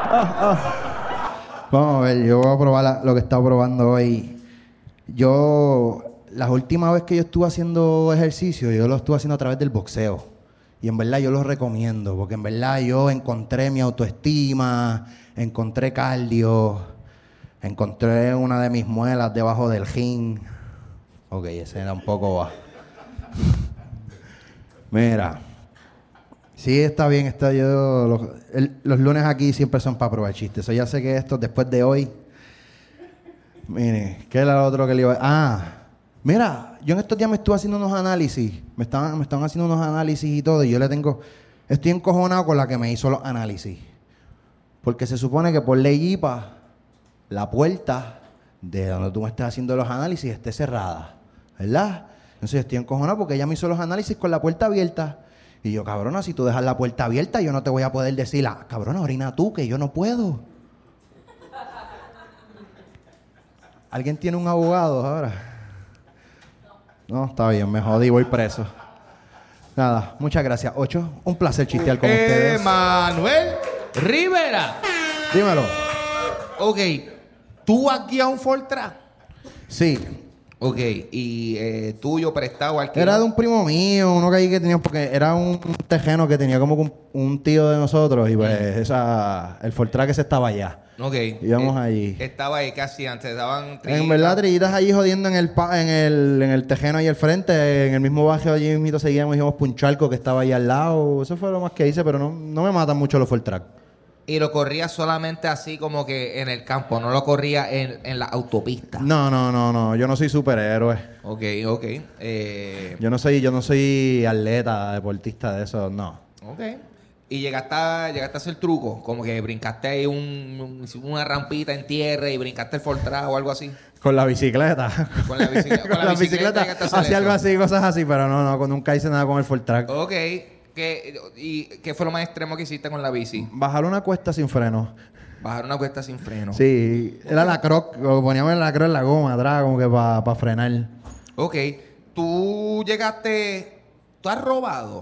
Vamos a ver, yo voy a probar lo que he estado probando hoy. La última vez que yo estuve haciendo ejercicio, yo lo estuve haciendo a través del boxeo. Y en verdad yo lo recomiendo, porque en verdad yo encontré mi autoestima, encontré cardio, encontré una de mis muelas debajo del ring. Ok, ese era un poco bajo. Mira. Sí, está bien. Los lunes aquí siempre son para probar chistes. Yo ya sé que esto, después de hoy... Mire, ¿qué era lo otro que le iba a...? Mira, yo en estos días me estuve haciendo unos análisis. Me estaban haciendo unos análisis y todo. Y estoy encojonado con la que me hizo los análisis. Porque se supone que por ley IPA, la puerta de donde tú me estás haciendo los análisis esté cerrada. ¿Verdad? Entonces yo estoy encojonado porque ella me hizo los análisis con la puerta abierta. Y yo, cabrona, si tú dejas la puerta abierta, yo no te voy a poder decir, cabrona, orina tú, que yo no puedo. ¿Alguien tiene un abogado ahora? No, está bien, me jodí, voy preso. Nada, muchas gracias. 8, un placer chistear con ustedes. Manuel Rivera. Dímelo. Ok, ¿tú aquí a un Fortran? Sí. Ok, y tuyo prestado alquilado. Era de un primo mío, uno que ahí que tenía, porque era un tejeno que tenía como un tío de nosotros y pues el Fortran que se estaba allá. Ok. Íbamos allí. Estaba ahí casi antes, daban En verdad, trillitas allí jodiendo en el tejeno ahí al frente, en el mismo barrio allí mismo seguíamos, íbamos por un charco que estaba ahí al lado. Eso fue lo más que hice, pero no me matan mucho los Fortran. Y lo corría solamente así como que en el campo, no lo corría en la autopista. No, yo no soy superhéroe. Ok. Yo no soy atleta, deportista de eso, no. Ok. Y llegaste a hacer truco, como que brincaste ahí una rampita en tierra y brincaste el Fortran o algo así. Con la bicicleta. Con la bicicleta llegaste a hacer hacía algo eso. así, cosas así, pero no, nunca hice nada con el Fortran. Ok. ¿Qué fue lo más extremo que hiciste con la bici? Bajar una cuesta sin freno. Bajar una cuesta sin freno. Sí, era la croc, lo poníamos en la croc en la goma atrás, como que para frenar. Ok. ¿Tú has robado?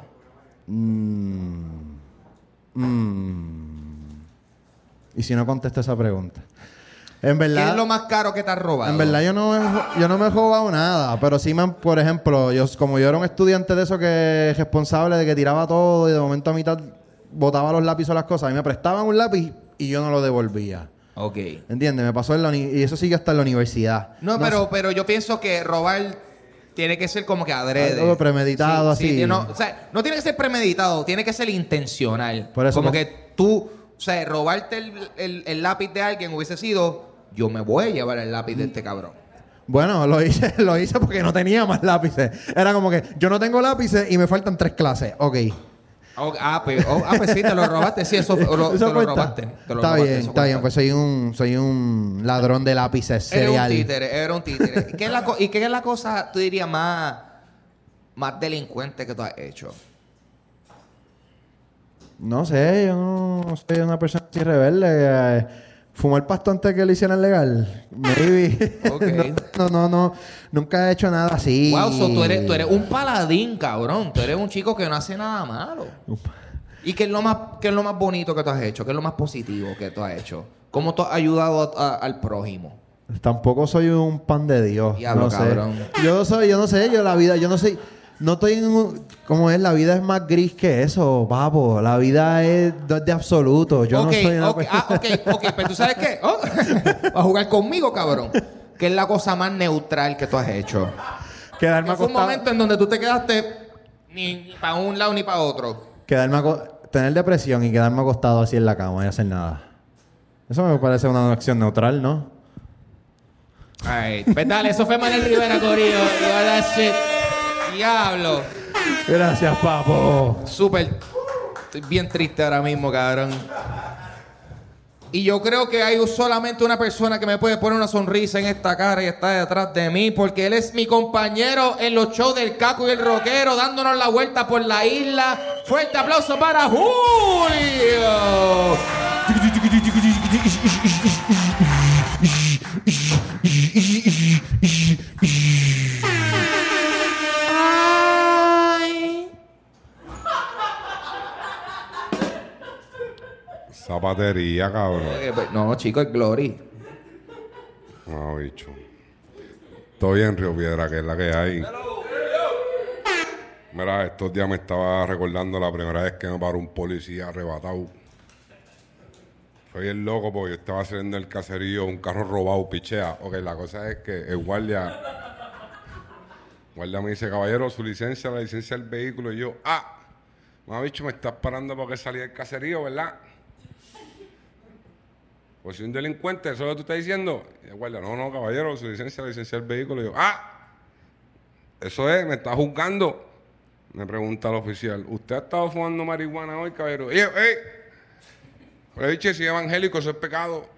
Y si no contesto esa pregunta. En verdad, ¿Qué es lo más caro que te has robado? En verdad yo no me he robado nada, pero sí por ejemplo, como yo era un estudiante de eso que responsable de que tiraba todo y de momento a mitad botaba los lápices o las cosas, y me prestaban un lápiz y yo no lo devolvía. Ok. ¿Entiendes? Me pasó y eso sigue hasta en la universidad. Pero yo pienso que robar tiene que ser como que adrede. Algo premeditado, así. Sí, no tiene que ser premeditado, tiene que ser intencional. Por eso como que tú, robarte el lápiz de alguien hubiese sido, yo me voy a llevar el lápiz de este cabrón. Bueno, lo hice porque no tenía más lápices. Era como que yo no tengo lápices y me faltan 3 clases. Ok. Pues sí, te lo robaste. Sí, te lo robaste. Está bien. Pues soy un ladrón de lápices serial. Era un títere. ¿Qué es la cosa, tú dirías, más delincuente que tú has hecho? No sé, yo no soy una persona así rebelde. Fumar pasto antes que lo hicieran legal. Maybe. Okay. No. Nunca he hecho nada así. Wow, tú eres un paladín, cabrón. Tú eres un chico que no hace nada malo. ¿Y qué es lo más bonito que tú has hecho? ¿Qué es lo más positivo que tú has hecho? ¿Cómo tú has ayudado al prójimo? Tampoco soy un pan de Dios. Diablo, no cabrón. Sé. Yo no sé. No estoy en como es, la vida es más gris que eso, papo. La vida es de absoluto. Yo no soy una persona... Pero ¿tú sabes qué? Va a jugar conmigo, cabrón. ¿Qué es la cosa más neutral que tú has hecho? Quedarme Fue un acostado... momento en donde tú te quedaste ni para un lado ni para otro. Tener depresión y quedarme acostado así en la cama y hacer nada. Eso me parece una acción neutral, ¿no? Ay, pues dale, eso fue Manuel Rivera, corillo. Diablo. Gracias, papo. Súper. Estoy bien triste ahora mismo, cabrón. Y yo creo que hay solamente una persona que me puede poner una sonrisa en esta cara y está detrás de mí, porque él es mi compañero en los shows del Caco y el Rockero, dándonos la vuelta por la isla. Fuerte aplauso para Julio. zapatería, cabrón. No, chico, es Glory. No, bicho. Estoy en Río Piedra, que es la que hay. Mira, estos días me estaba recordando la primera vez que me paró un policía arrebatado. Fue bien loco porque yo estaba saliendo del caserío, un carro robado, pichea. Ok, la cosa es que el guardia me dice, caballero, su licencia, la licencia del vehículo. Y yo, bicho, me estás parando porque salí del caserío, ¿verdad? Pues soy un delincuente, ¿eso es lo que tú estás diciendo? Y el guardia, no, caballero, su licencia, la licencia del vehículo. Y yo, eso es, me está juzgando. Me pregunta el oficial, ¿usted ha estado fumando marihuana hoy, caballero? Y yo, le dije, si es evangélico, eso es pecado.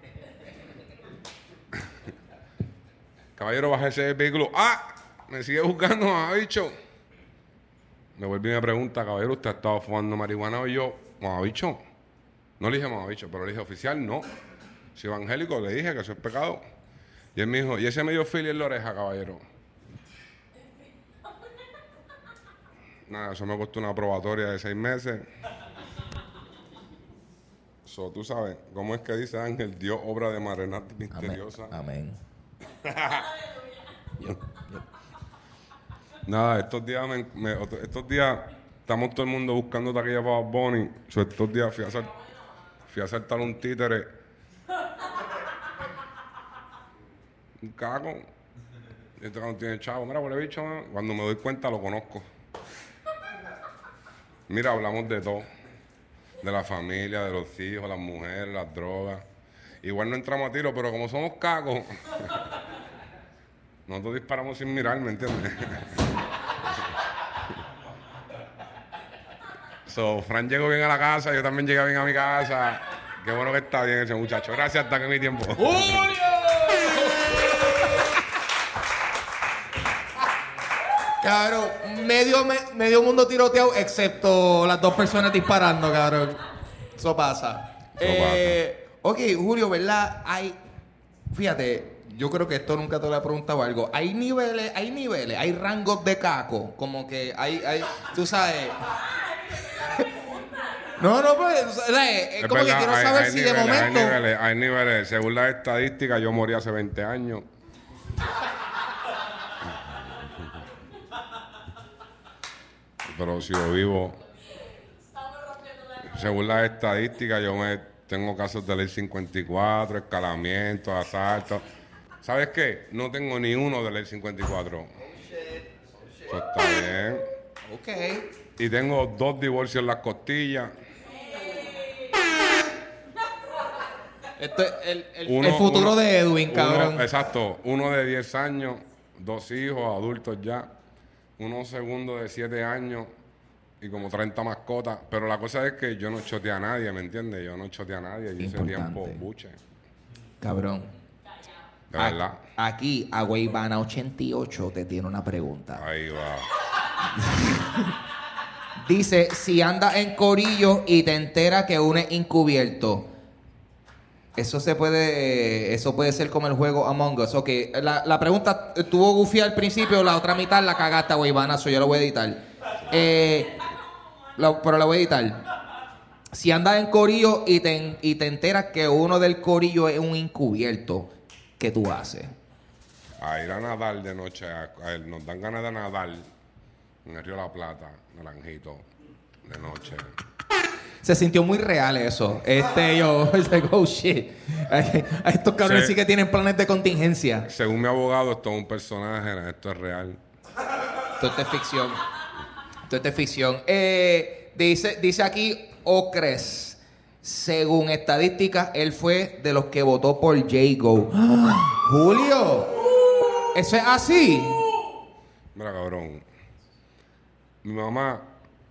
Caballero, bájese del vehículo. Me sigue buscando, mamabicho. Me vuelve y me pregunta, caballero, ¿usted ha estado fumando marihuana hoy? Y yo, mamabicho. No le dije mamabicho, pero le dije, oficial, no. Si evangélico, le dije que eso es pecado. Y él me dijo, ¿y ese medio fili en la oreja, caballero? Nada, eso me costó una probatoria de 6 meses. Tú sabes, ¿cómo es que dice Ángel? Dios obra de manera misteriosa. Amén. Nada, estos días estamos todo el mundo buscando taquilla para Bad Bunny. Estos días fui a saltar un títere. Un caco. Y este cabrón tiene chavo. Mira, huele bicho, ¿no? Cuando me doy cuenta lo conozco. Mira, hablamos de todo. De la familia, de los hijos, las mujeres, las drogas. Igual no entramos a tiro, pero como somos cacos, nosotros disparamos sin mirar, ¿me entiendes? Fran llegó bien a la casa, yo también llegué bien a mi casa. Qué bueno que está bien ese muchacho. Gracias, hasta que mi tiempo. Cabrón, medio mundo tiroteado, excepto las 2 personas disparando, cabrón. Eso pasa. Ok, Julio, ¿verdad? Fíjate, yo creo que esto nunca te lo he preguntado algo. Hay niveles, hay rangos de caco. Como que hay tú sabes. No, pues, es como que quiero saber si de momento. Hay niveles. Según las estadísticas, yo morí hace 20 años. Pero si yo vivo, según las estadísticas, tengo casos de ley 54, escalamientos, asaltos. ¿Sabes qué? No tengo ni uno de ley 54. Eso está bien. Ok. Y tengo 2 divorcios en las costillas. Esto es el futuro de Edwin, cabrón. Exacto. Uno de 10 años, 2 hijos, adultos ya. Uno segundo de 7 años y como 30 mascotas. Pero la cosa es que yo no choteé a nadie, ¿me entiendes? Yo no choteé a nadie. Yo hice tiempo buche. Cabrón. De verdad. Aquí, Agüeybana 88 te tiene una pregunta. Ahí va. Dice, si andas en corillo y te enteras que uno es encubierto, eso puede ser como el juego Among Us. Ok, la pregunta tuvo gufía al principio, la otra mitad la cagaste, Agüeybana, yo lo voy a editar. Pero la voy a editar. Si andas en corillo y te enteras que uno del corillo es un encubierto, ¿qué tú haces? A ir a nadar de noche. Nos dan ganas de nadar en el Río La Plata, Naranjito, de noche. Se sintió muy real eso. Oh shit. A estos cabrones sí que tienen planes de contingencia. Según mi abogado, esto es un personaje, esto es real. Esto es ficción. Dice aquí Ocres. Según estadísticas, él fue de los que votó por Jago. Julio, ¿eso es así? Mira, cabrón. Mi mamá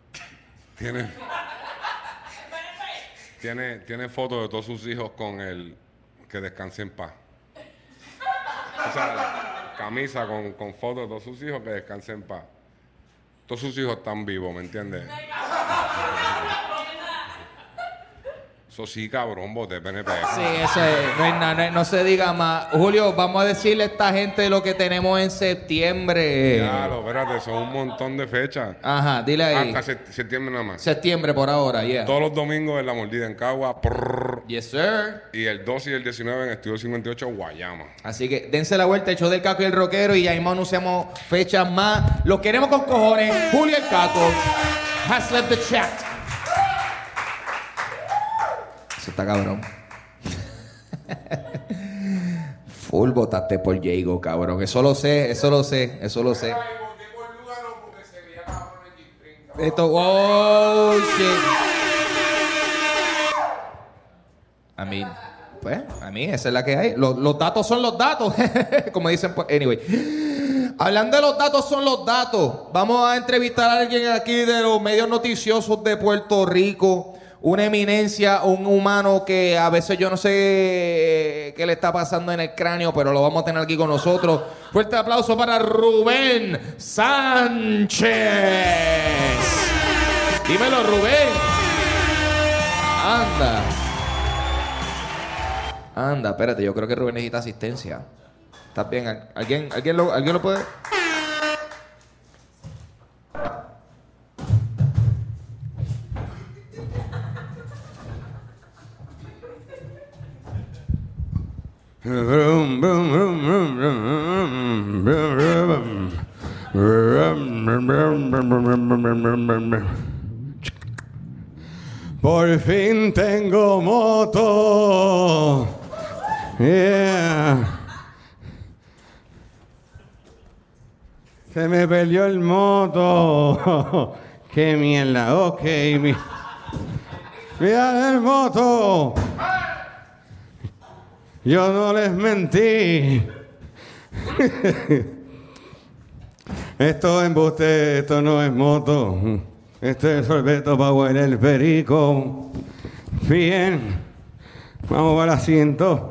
tiene fotos de todos sus hijos con el que descanse en paz. O sea, camisa con fotos de todos sus hijos que descanse en paz. Todos sus hijos están vivos, ¿me entiendes? Eso sí, cabrón, voté PNP. Sí, eso es. No se diga más. Julio, vamos a decirle a esta gente lo que tenemos en septiembre. Claro, espérate, son un montón de fechas. Ajá, dile ahí. Hasta septiembre nada más. Septiembre por ahora, yeah. Todos los domingos en La Mordida en Cagua. Prrr. Yes, sir. Y el 12 y el 19 en Estudio 58 Guayama. Así que dense la vuelta, el show del Caco y el Rockero, y ahí mismo anunciamos fechas más. Los queremos con cojones. Julio el Caco has left the chat. Eso está cabrón. Full votaste por Jago, cabrón. Eso lo sé. Esto, oh, shit. A mí, esa es la que hay. Los datos son los datos. Como dicen, pues, anyway. Hablando de los datos son los datos. Vamos a entrevistar a alguien aquí de los medios noticiosos de Puerto Rico. Una eminencia, un humano que a veces yo no sé qué le está pasando en el cráneo, pero lo vamos a tener aquí con nosotros. Fuerte aplauso para Rubén Sánchez. Dímelo, Rubén. Anda, espérate, yo creo que Rubén necesita asistencia. ¿Estás bien? ¿Alguien lo puede? Por fin tengo moto. Yeah. Se me perdió el moto. Qué mierda. Ok. Mira el moto. Yo no les mentí. Esto es embuste, esto no es moto. Este es sorbeto para huele el perico. Bien. Vamos al asiento.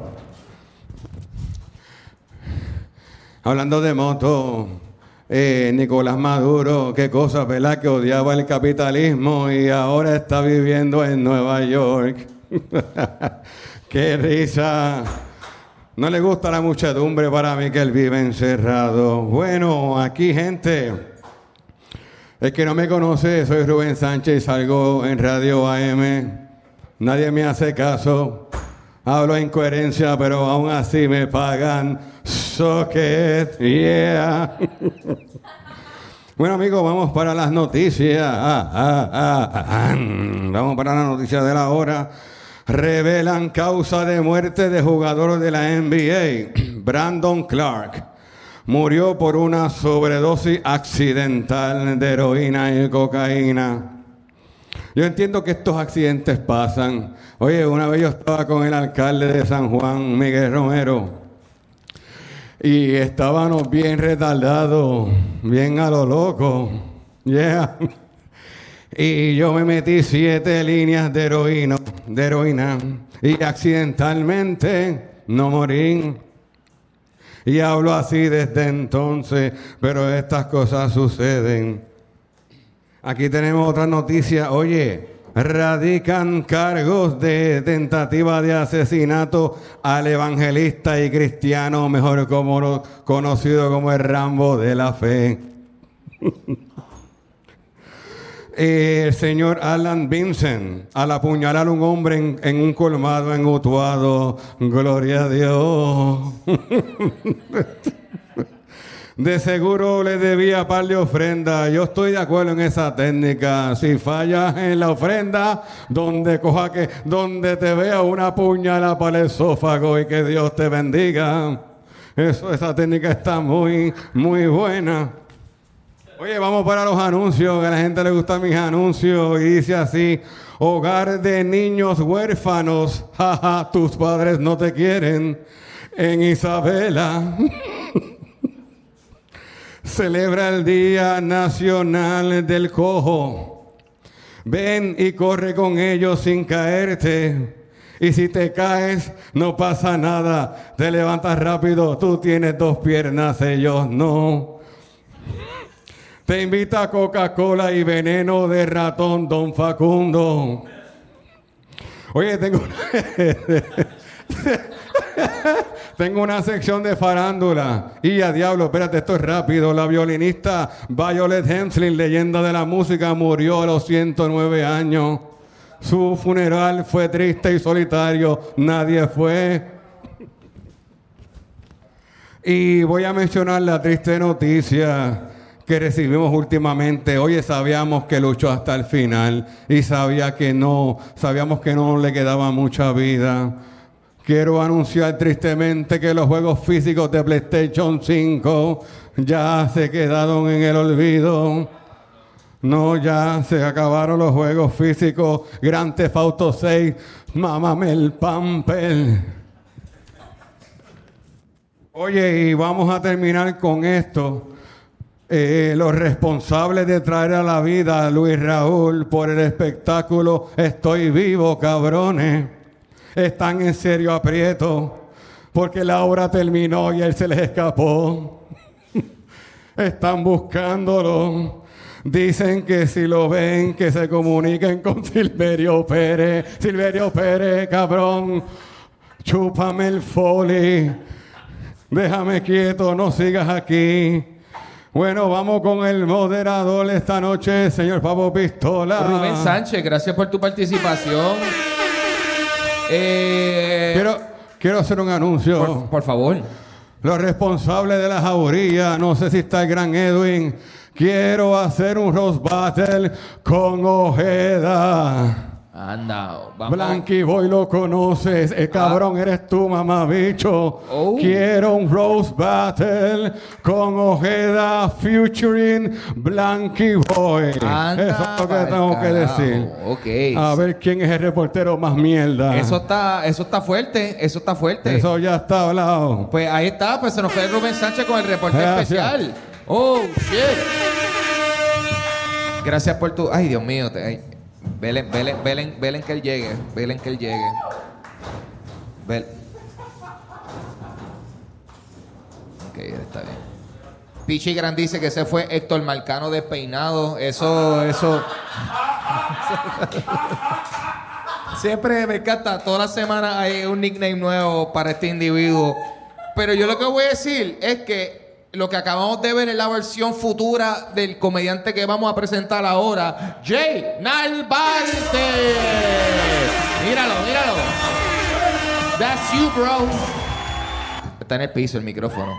Hablando de moto, Nicolás Maduro, qué cosa, ¿verdad? Que odiaba el capitalismo y ahora está viviendo en Nueva York. ¡Qué risa! No le gusta la muchedumbre para mí que él vive encerrado. Bueno, aquí gente, el que no me conoce, soy Rubén Sánchez, salgo en Radio AM. Nadie me hace caso. Hablo en coherencia, pero aún así me pagan. Socket, yeah. Bueno, amigos, vamos para las noticias. Vamos para las noticias de la hora. Revelan causa de muerte de jugador de la NBA. Brandon Clark murió por una sobredosis accidental de heroína y cocaína. Yo entiendo que estos accidentes pasan. Oye, una vez yo estaba con el alcalde de San Juan, Miguel Romero, y estábamos bien retardados, bien a lo loco. Yeah. Y yo me metí 7 líneas de heroína y accidentalmente no morí. Y hablo así desde entonces, pero estas cosas suceden. Aquí tenemos otra noticia. Oye, radican cargos de tentativa de asesinato al evangelista y cristiano, mejor conocido como el Rambo de la fe. El señor Alan Vincent, al apuñalar a un hombre en un colmado en Utuado, gloria a Dios. De seguro le debía par de ofrenda. Yo estoy de acuerdo en esa técnica. Si fallas en la ofrenda, donde te vea una puñalada para el esófago y que Dios te bendiga. Esa técnica está muy, muy buena. Oye, vamos para los anuncios, que a la gente le gustan mis anuncios. Y dice así: hogar de niños huérfanos, jaja, tus padres no te quieren. En Isabela celebra el Día Nacional del Cojo. Ven y corre con ellos sin caerte. Y si te caes, no pasa nada. Te levantas rápido, tú tienes 2 piernas, ellos no. Te invita Coca-Cola y veneno de ratón, Don Facundo. Oye, tengo una sección de farándula. Y a diablo, espérate, esto es rápido. La violinista Violet Hemsley, leyenda de la música, murió a los 109 años. Su funeral fue triste y solitario. Nadie fue. Y voy a mencionar la triste noticia que recibimos últimamente. Oye, sabíamos que luchó hasta el final y sabíamos que no le quedaba mucha vida. Quiero anunciar tristemente que los juegos físicos de PlayStation 5 ya se quedaron en el olvido. No, ya se acabaron los juegos físicos. Grand Theft Auto 6, mámame el pamper. Oye, y vamos a terminar con esto. Los responsables de traer a la vida a Luis Raúl por el espectáculo Estoy Vivo, cabrones, están en serio aprieto porque la obra terminó y él se les escapó. Están buscándolo. Dicen que si lo ven, que se comuniquen con Silverio Pérez. Silverio Pérez, cabrón, chúpame el foli. Déjame quieto, no sigas aquí. Bueno, vamos con el moderador esta noche, señor Papo Pistola. Rubén Sánchez, gracias por tu participación. Quiero hacer un anuncio. Por favor. Los responsables de la jauría, no sé si está el gran Edwin. Quiero hacer un roast battle con Ojeda. Anda, vamos. Blanky Boy lo conoces, el cabrón eres tú, mamabicho. Quiero un roast battle con Ojeda featuring Blanky Boy. Anda, eso es lo que tengo que decir. Okay. A ver quién es el reportero más mierda. Eso está fuerte, eso está fuerte. Eso ya está hablado. Pues ahí está, pues se nos fue Rubén Sánchez con el reporte especial. Oh, shit. Gracias por tu... Ay, Dios mío. Velen que él llegue. Velen que él llegue. Ok, está bien. Pichi Gran dice que ese fue Héctor Marcano despeinado. Eso. Siempre me encanta. Toda la semana hay un nickname nuevo para este individuo. Pero yo lo que voy a decir es que lo que acabamos de ver es la versión futura del comediante que vamos a presentar ahora, Jay Narvarte. Míralo. That's you, bro. Está en el piso el micrófono.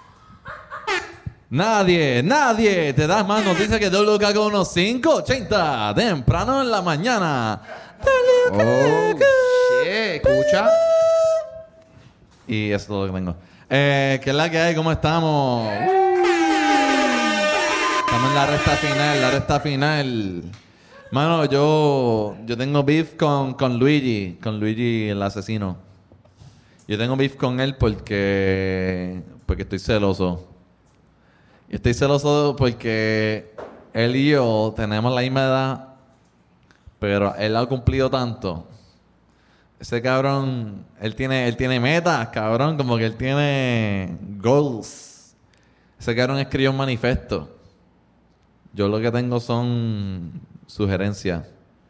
Nadie te da más noticias que WK con unos 5:80 temprano en la mañana. Oh, shit. Escucha. Y eso es todo lo que tengo. ¿Qué es la que hay? ¿Cómo estamos? Estamos en la recta final. Mano, yo tengo beef con Luigi el asesino. Yo tengo beef con él porque estoy celoso. Y estoy celoso porque él y yo tenemos la misma edad, pero él ha cumplido tanto. Ese cabrón, él tiene metas, cabrón, como que él tiene goals. Ese cabrón escribió un manifiesto. Yo lo que tengo son sugerencias.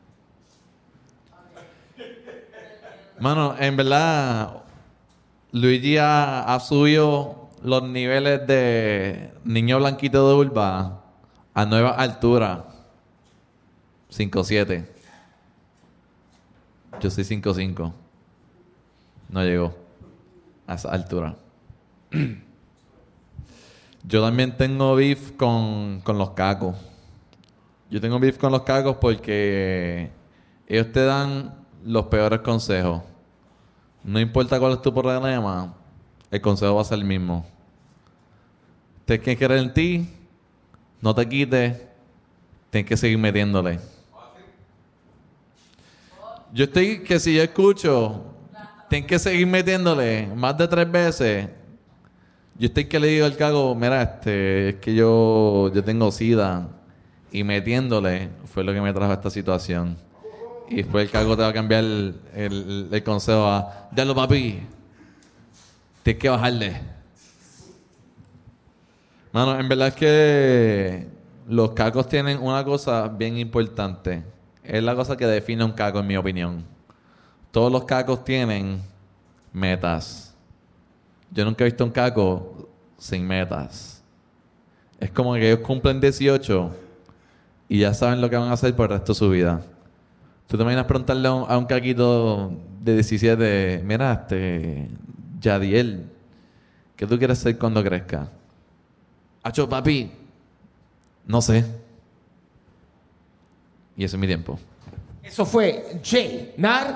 Mano, en verdad, Luigi ha subido los niveles de niño blanquito de Urba a nueva altura. 5'7". Yo soy 5'5". No llegó a esa altura. Yo también tengo beef con los cacos. Yo tengo beef con los cacos porque ellos te dan los peores consejos. No importa cuál es tu problema, el consejo va a ser el mismo. Tienes que creer en ti, no te quites, tienes que seguir metiéndole. Yo estoy que si yo escucho, tienes que seguir metiéndole más de 3 veces. Yo estoy que le digo al cago, mira, es que yo tengo SIDA. Y metiéndole fue lo que me trajo a esta situación. Y después el cago te va a cambiar el consejo a, dale papi, tienes que bajarle. Mano, en verdad es que los cacos tienen una cosa bien importante. Es la cosa que define a un caco, en mi opinión. todos los cacos tienen metas. Yo nunca he visto un caco sin metas. Es como que ellos cumplen 18 y ya saben lo que van a hacer por el resto de su vida. Tú te imaginas preguntarle a un caquito de 17, mira, Yadiel, ¿qué tú quieres ser cuando crezca? Acho, papi, no sé. Y ese es mi tiempo. Eso fue Jay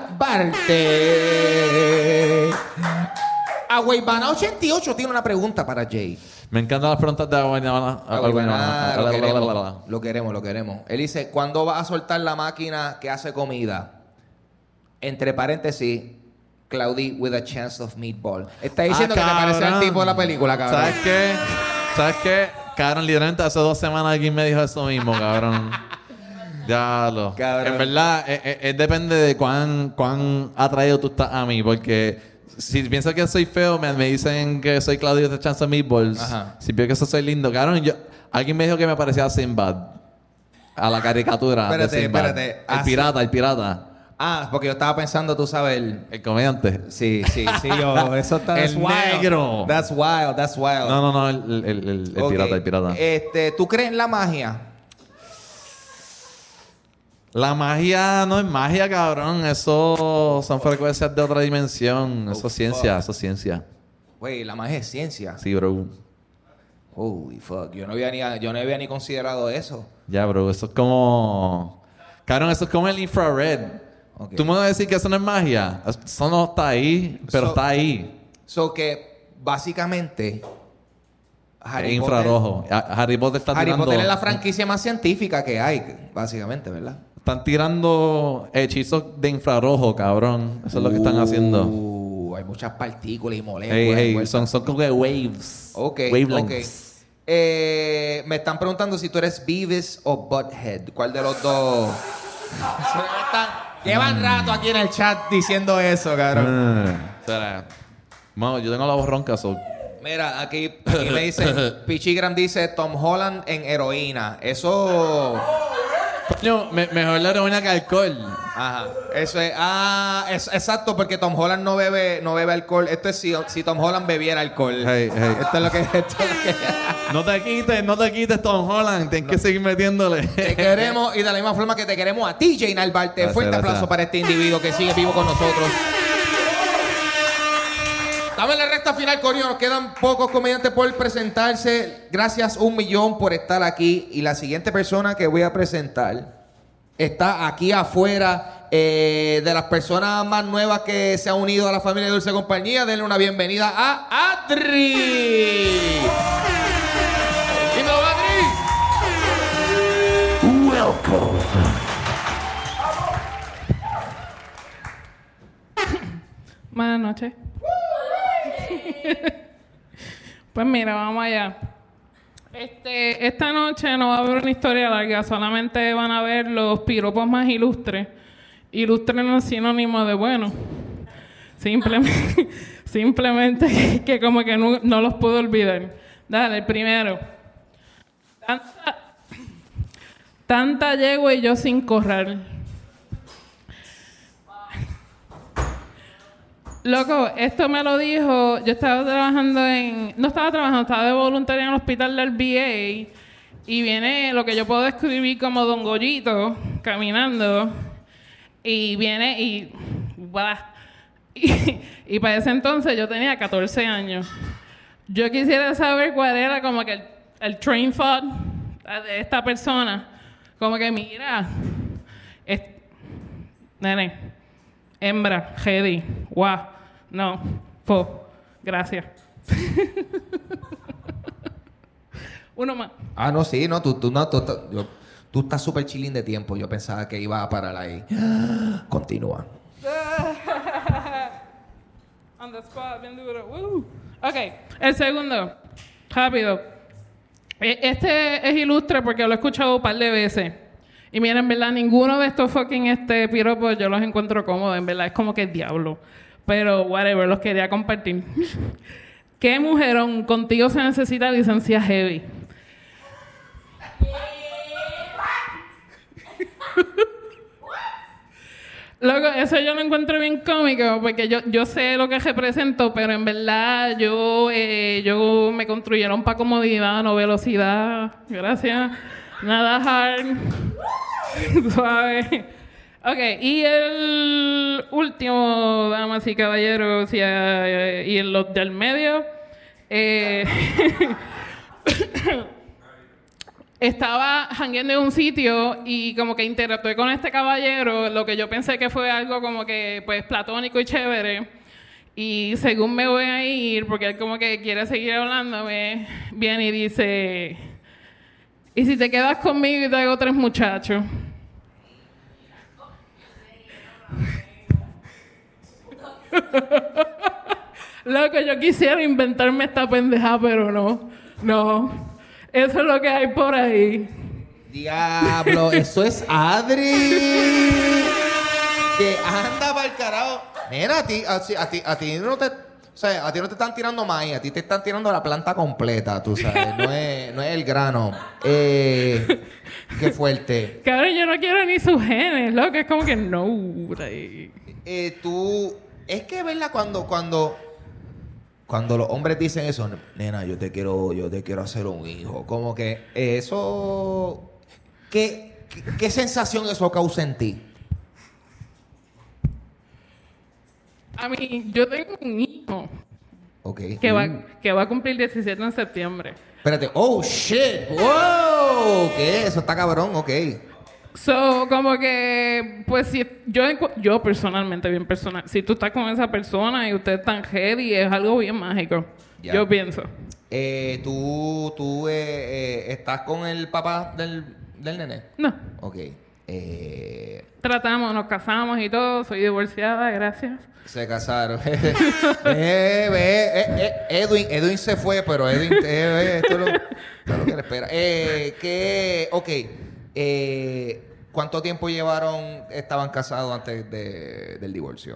Narvarte. Agüeybana 88 tiene una pregunta para Jay. Me encantan las preguntas de Agüeybana. Lo queremos. Él dice, ¿cuándo vas a soltar la máquina que hace comida? Entre paréntesis, Cloudy with a chance of meatball. Está diciendo que te parece el tipo de la película, cabrón. ¿Sabes qué? Cabrón, literalmente hace 2 semanas alguien me dijo eso mismo, cabrón. Ya lo. Cabrón. En verdad, depende de cuán atraído tú estás a mí, porque si piensas que soy feo, me dicen que soy Claudio de Chance of Meatballs. Ajá. Si pienso que soy lindo, cabrón, alguien me dijo que me parecía a Sinbad. A la caricatura de Sinbad. Espérate. El pirata. Ah, porque yo estaba pensando, tú sabes, El comediante. Sí, yo, eso está... El negro. That's wild. No, el Ok. pirata. ¿Tú crees en la magia? La magia no es magia, cabrón. Eso son frecuencias de otra dimensión. Eso es ciencia. Güey, la magia es ciencia. Sí, bro. Holy fuck. Yo no había ni considerado eso. Ya, bro. Eso es como... Cabrón, eso es como el infrared. Ok. ¿Tú me vas a decir que eso no es magia? Eso no está ahí, pero está ahí. Que, básicamente... Infrarrojo. Harry Potter está Harry tirando... Potter es la franquicia más científica que hay, básicamente, ¿verdad? Están tirando hechizos de infrarrojo, cabrón. Eso es lo que están haciendo. Hay muchas partículas y moléculas. Son como que waves. Ok. Wavelengths. Me están preguntando si tú eres Beavis o Butthead. ¿Cuál de los dos? Llevan rato aquí en el chat diciendo eso, cabrón. Bueno, yo tengo la voz ronca, Mira, aquí me dicen, Pichigram dice Tom Holland en heroína. Eso... Coño, mejor la heroína que alcohol. Ajá. Eso es... exacto, porque Tom Holland no bebe alcohol. Esto es si Tom Holland bebiera alcohol. Hey. Esto es lo que... No te quites, Tom Holland. Tienes que seguir metiéndole. Te queremos, y de la misma forma que te queremos a ti, Jay Narvarte. Gracias, Fuerte gracias. aplauso para este individuo que sigue vivo con nosotros. Estamos en la recta final, coño. Nos quedan pocos comediantes por presentarse. Gracias 1,000,000 por estar aquí. Y la siguiente persona que voy a presentar está aquí afuera. De las personas más nuevas que se han unido a la familia de Dulce Compañía. Denle una bienvenida a Adri. ¡Dímelo, Adri! Welcome. Buenas noches. Pues mira, vamos allá. Esta noche no va a haber una historia larga, solamente van a ver los piropos más ilustres. Ilustre no es sinónimo de bueno. Simplemente que como que no los puedo olvidar. Dale, el primero. Tanta yegua y yo sin corral. Loco, esto me lo dijo, yo estaba trabajando estaba de voluntaria en el hospital del VA y viene lo que yo puedo describir como Don Goyito caminando y viene y para ese entonces yo tenía 14 años. Yo quisiera saber cuál era como que el train thought de esta persona. Como que mira, nene, hembra, heady, guau. No, gracias. Uno más. No, sí, no, tú estás súper chilling de tiempo. Yo pensaba que iba a parar ahí. Continúa. On the spot, bien duro. Ok, el segundo. Rápido. Este es ilustre porque lo he escuchado un par de veces. Y miren, en verdad, ninguno de estos fucking piropos yo los encuentro cómodos. En verdad, es como que el diablo. Pero, whatever, los quería compartir. ¿Qué mujerón contigo se necesita licencia heavy? Loco, eso yo lo encuentro bien cómico porque yo sé lo que represento, pero en verdad yo me construyeron para comodidad, no velocidad. Gracias. Nada hard. Suave. Ok, y el último, damas y caballeros, y los del medio. Estaba jangueando en un sitio y como que interactué con este caballero, lo que yo pensé que fue algo como que pues platónico y chévere. Y según me voy a ir, porque él como que quiere seguir hablándome, viene y dice, ¿y si te quedas conmigo y traigo 3 muchachos? Loco, yo quisiera inventarme esta pendeja, pero no. Eso es lo que hay por ahí. Diablo, eso es Adri. Que anda para el carajo. Mira, a ti no te... O sea, a ti no te están tirando maíz, a ti te están tirando la planta completa, tú sabes. No es el grano. Qué fuerte. Cabrón, yo no quiero ni sus genes, loco. Es como que no. Tú... Es que, ¿verdad? Cuando los hombres dicen eso, nena, yo te quiero hacer un hijo. Como que eso... ¿Qué sensación eso causa en ti? A mí, yo tengo un hijo. Ok. Que va a cumplir 17 en septiembre. Espérate. Oh, shit. Wow. ¿Qué? Eso está cabrón. Ok. So, como que, pues, si yo personalmente, bien personal, si tú estás con esa persona y ustedes están heavy, es algo bien mágico. Ya. Yo pienso. ¿Tú estás con el papá del nene? No. Ok. Tratamos, nos casamos y todo. Soy divorciada, gracias. Se casaron. Edwin se fue, pero Edwin... esto es lo que le espera. ¿Cuánto tiempo estaban casados antes del divorcio?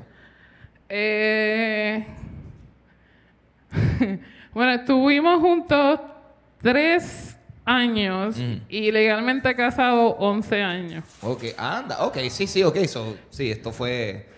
Bueno, estuvimos juntos 3 años y legalmente casados 11 años. Ok, anda, ok, sí, ok. Sí, esto fue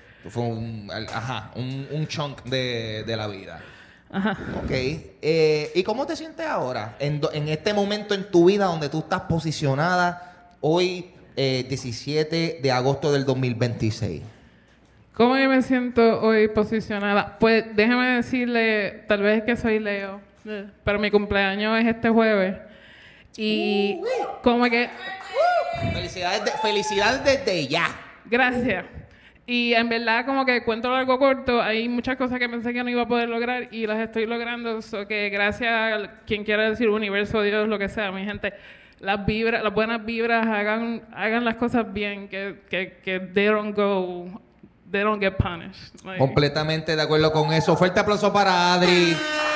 un chunk de la vida. Ajá. Ok. ¿Y cómo te sientes ahora? En este momento en tu vida donde tú estás posicionada hoy, 17 de agosto del 2026. ¿Cómo yo me siento hoy posicionada? Pues déjame decirle, tal vez que soy Leo, pero mi cumpleaños es este jueves. Y como que... Felicidades desde ya. Gracias. Y en verdad, como que cuento largo corto, hay muchas cosas que pensé que no iba a poder lograr y las estoy logrando. So que gracias a quien quiera decir universo, Dios, lo que sea, mi gente, las buenas vibras, hagan las cosas bien, que they don't get punished. Like, completamente de acuerdo con eso. Fuerte aplauso para Adri.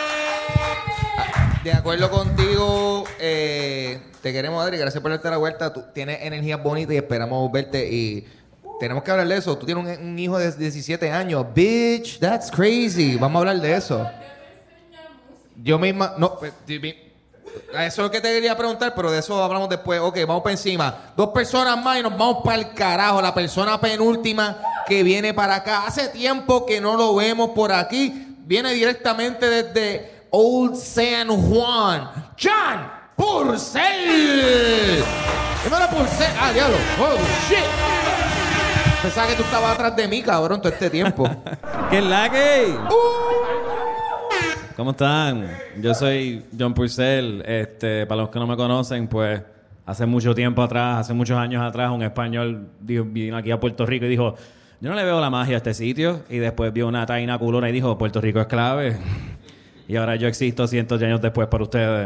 De acuerdo contigo, te queremos, Adri. Gracias por darte la vuelta. Tú tienes energía bonita y esperamos verte. Y tenemos que hablar de eso. Tú tienes un hijo de 17 años. Bitch, that's crazy. Vamos a hablar de eso. Yo misma... No, eso es lo que te quería preguntar, pero de eso hablamos después. Ok, vamos para encima. 2 personas más y nos vamos para el carajo. La persona penúltima que viene para acá. Hace tiempo que no lo vemos por aquí. Viene directamente desde Old San Juan. ¡John Purcell! Dímelo, Purcell. Ah, diablo. Oh, shit. Pensaba que tú estabas atrás de mí, cabrón, todo este tiempo. ¿Qué es la que? ¿Cómo están? Yo soy John Purcell. Para los que no me conocen, pues hace mucho tiempo atrás, hace muchos años atrás, un español vino aquí a Puerto Rico y dijo, yo no le veo la magia a este sitio. Y después vio una taína culona y dijo, Puerto Rico es clave. Y ahora yo existo cientos de años después para ustedes.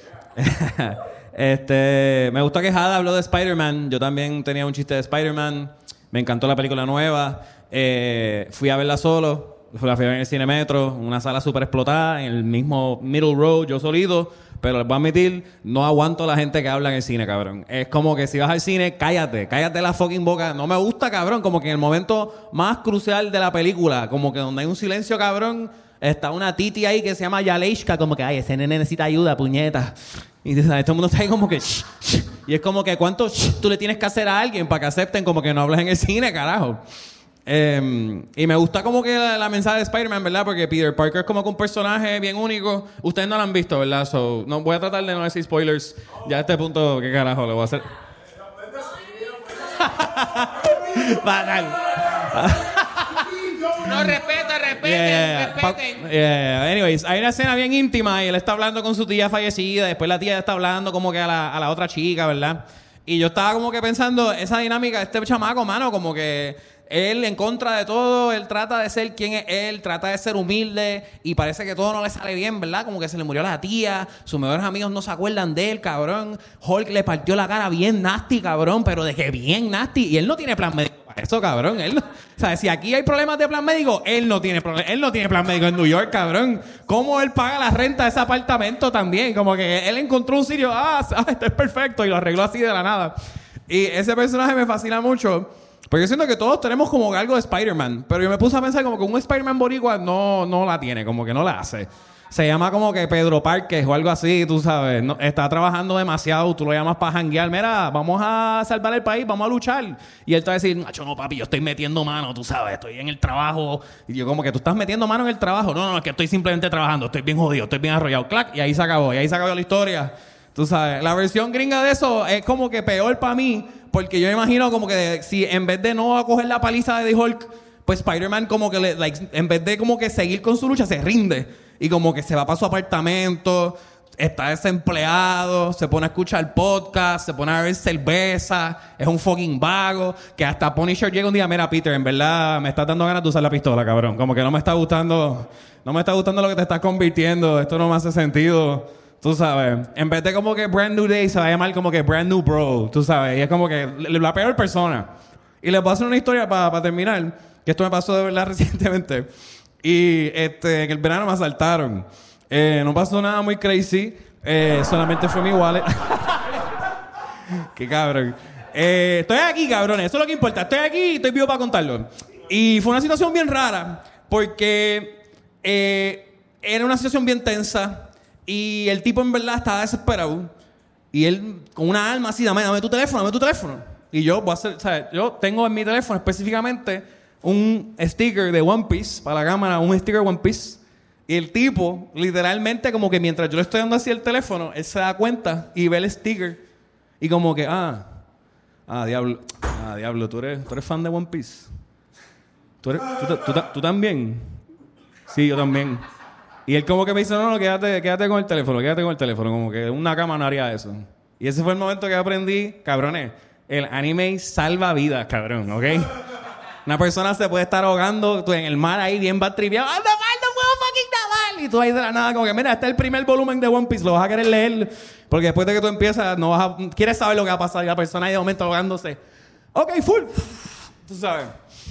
Me gustó que Jada habló de Spider-Man. Yo también tenía un chiste de Spider-Man. Me encantó la película nueva. Fui a verla solo. La fui a ver en el Cine Metro, una sala súper explotada, en el mismo Middle Road, yo solito. Pero les voy a admitir, no aguanto a la gente que habla en el cine, cabrón. Es como que si vas al cine, cállate la fucking boca. No me gusta, cabrón. Como que en el momento más crucial de la película, como que donde hay un silencio, cabrón, está una titi ahí que se llama Yaleishka, como que, ay, ese nene necesita ayuda, puñeta. Y ¿sabes? Todo el mundo está ahí como que, shh, shh. Y es como que, ¿cuánto tú le tienes que hacer a alguien para que acepten como que no hablas en el cine, carajo? Y me gusta como que la mensaje de Spider-Man, ¿verdad? Porque Peter Parker es como que un personaje bien único. Ustedes no lo han visto, ¿verdad? So, no, voy a tratar de no decir spoilers. Ya a este punto, ¿qué carajo le voy a hacer? Fatal. No, respeten. Anyways, hay una escena bien íntima y él está hablando con su tía fallecida. Después la tía está hablando como que a la otra chica, ¿verdad? Y yo estaba como que pensando esa dinámica de este chamaco, mano, como que él en contra de todo, él trata de ser quien es él, trata de ser humilde y parece que todo no le sale bien, ¿verdad? Como que se le murió la tía, sus mejores amigos no se acuerdan de él, cabrón. Hulk le partió la cara bien nasty, cabrón, pero de que bien nasty. Y él no tiene plan médico para eso, cabrón. Él no, o sea, si aquí hay problemas de plan médico, él no tiene plan médico en New York, cabrón. ¿Cómo él paga la renta de ese apartamento también? Como que él encontró un sitio, esto es perfecto, y lo arregló así de la nada. Y ese personaje me fascina mucho. Porque yo siento que todos tenemos como algo de Spider-Man. Pero yo me puse a pensar como que un Spider-Man boricua no la tiene, como que no la hace. Se llama como que Pedro Parques o algo así, tú sabes. No, está trabajando demasiado, tú lo llamas para janguear. Mira, vamos a salvar el país, vamos a luchar. Y él te va a decir, macho, no, papi, yo estoy metiendo mano, tú sabes, estoy en el trabajo. Y yo como que tú estás metiendo mano en el trabajo. No, es que estoy simplemente trabajando, estoy bien jodido, estoy bien arrollado. Clac, y ahí se acabó la historia. Tú sabes, la versión gringa de eso es como que peor para mí. Porque yo me imagino como que si en vez de no coger la paliza de The Hulk, pues Spider-Man como que en vez de como que seguir con su lucha, se rinde. Y como que se va para su apartamento, está desempleado, se pone a escuchar podcast, se pone a beber cerveza, es un fucking vago, que hasta Punisher llega un día, mira Peter, en verdad me estás dando ganas de usar la pistola, cabrón. Como que no me está gustando lo que te estás convirtiendo, esto no me hace sentido. Tú sabes, en vez de como que Brand New Day, se va a llamar como que Brand New Bro, tú sabes. Y es como que la peor persona. Y les voy a hacer una historia para terminar, que esto me pasó de verdad recientemente. Y en el verano me asaltaron. No pasó nada muy crazy, solamente fue mi wallet. Qué cabrón. Estoy aquí, cabrones, eso es lo que importa. Estoy aquí y estoy vivo para contarlo. Y fue una situación bien rara, porque era una situación bien tensa. Y el tipo en verdad estaba desesperado. Y él con una alma así, dame tu teléfono. Y yo voy a hacer, ¿sabes? Yo tengo en mi teléfono específicamente un sticker de One Piece para la cámara, un sticker One Piece. Y el tipo, literalmente, como que mientras yo le estoy dando así el teléfono, él se da cuenta y ve el sticker. Y como que, diablo, ¿tú eres fan de One Piece? ¿Tú también? Sí, yo también. Y él como que me dice, no, quédate con el teléfono, como que una cama no haría eso. Y ese fue el momento que aprendí, cabrones, el anime salva vidas, cabrón, ¿ok? Una persona se puede estar ahogando tú en el mar ahí bien batriviado, ¡anda mal, no puedo fucking nadar! Y tú ahí de la nada como que, mira, este es el primer volumen de One Piece, lo vas a querer leer, porque después de que tú empiezas, quieres saber lo que va a pasar, y la persona ahí de momento ahogándose. Ok, full. Tú sabes.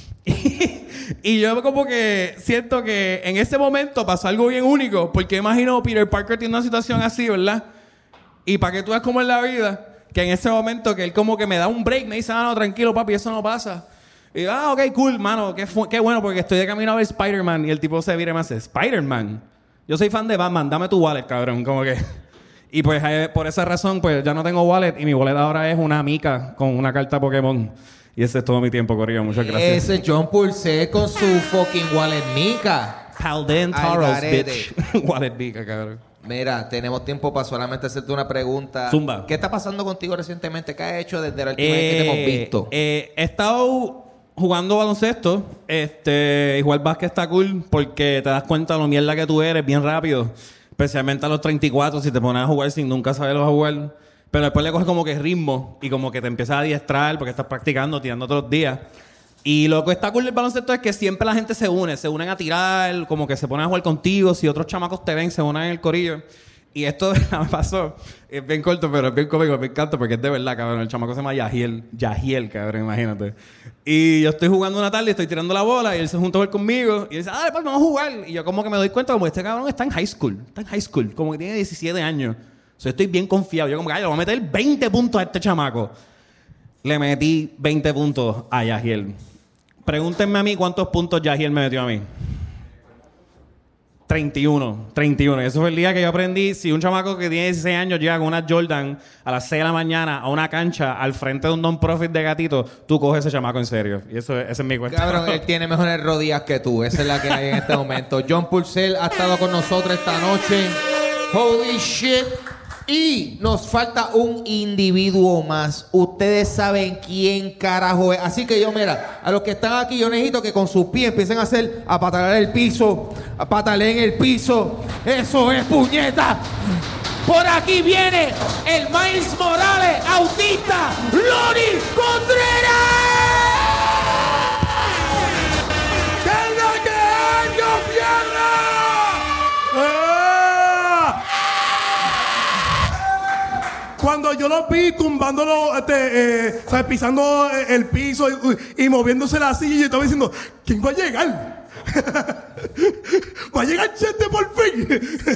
Y yo como que siento que en ese momento pasó algo bien único, porque imagino Peter Parker tiene una situación así, ¿verdad? Y para que tú veas cómo es la vida, que en ese momento que él como que me da un break, me dice, no, tranquilo papi, eso no pasa. Y yo, ok, cool, mano, qué bueno, porque estoy de camino a ver Spider-Man. Y el tipo se vira y me hace, Spider-Man, yo soy fan de Batman, dame tu wallet, cabrón, como que. Y pues por esa razón, pues ya no tengo wallet, y mi wallet ahora es una mica con una carta Pokémon. Y ese es todo mi tiempo, Corillo. Muchas gracias. Ese John Pulse con su fucking wallet mica. Palden Taros, bitch. Wallet mica, cabrón. Mira, tenemos tiempo para solamente hacerte una pregunta. Zumba. ¿Qué está pasando contigo recientemente? ¿Qué has hecho desde la última vez que te hemos visto? He estado jugando baloncesto. Igual básquet está cool porque te das cuenta de lo mierda que tú eres bien rápido. Especialmente a los 34, si te pones a jugar sin nunca saber a jugar. Pero después le coges como que ritmo y como que te empiezas a adiestrar porque estás practicando, tirando todos los días. Y lo que está cool del baloncesto es que siempre la gente se unen a tirar, como que se ponen a jugar contigo. Si otros chamacos te ven, se unen en el corillo. Y esto me pasó, es bien corto, pero es bien cómico, me encanta porque es de verdad, cabrón. El chamaco se llama Yahiel, cabrón, imagínate. Y yo estoy jugando una tarde, estoy tirando la bola y él se junta a jugar conmigo. Y dice, dale, pues vamos a jugar. Y yo como que me doy cuenta como este cabrón está en high school, como que tiene 17 años. So, estoy bien confiado. Yo como que, le voy a meter 20 puntos a este chamaco. Le metí 20 puntos a Yahiel. Pregúntenme a mí cuántos puntos Yahiel me metió a mí. 31. Y eso fue el día que yo aprendí. Si un chamaco que tiene 16 años llega con una Jordan a las 6 de la mañana a una cancha al frente de un non-profit de gatito, tú coges ese chamaco en serio. Y ese es mi cuenta. Cabrón, él tiene mejores rodillas que tú. Esa es la que hay en este momento. John Purcell ha estado con nosotros esta noche. Holy shit. Y nos falta un individuo más. Ustedes saben quién carajo es. Así que yo, mira, a los que están aquí, yo necesito que con sus pies empiecen a patalear el piso. A patalear en el piso. Eso es, puñeta. Por aquí viene el Miles Morales, autista, Lonnie Contreras. ¿Qué es lo que hay, gobierno? Cuando yo lo vi tumbándolo, ¿sabes? Pisando el piso y moviéndose la silla, yo estaba diciendo, ¿quién va a llegar? Va a llegar Chente por fin.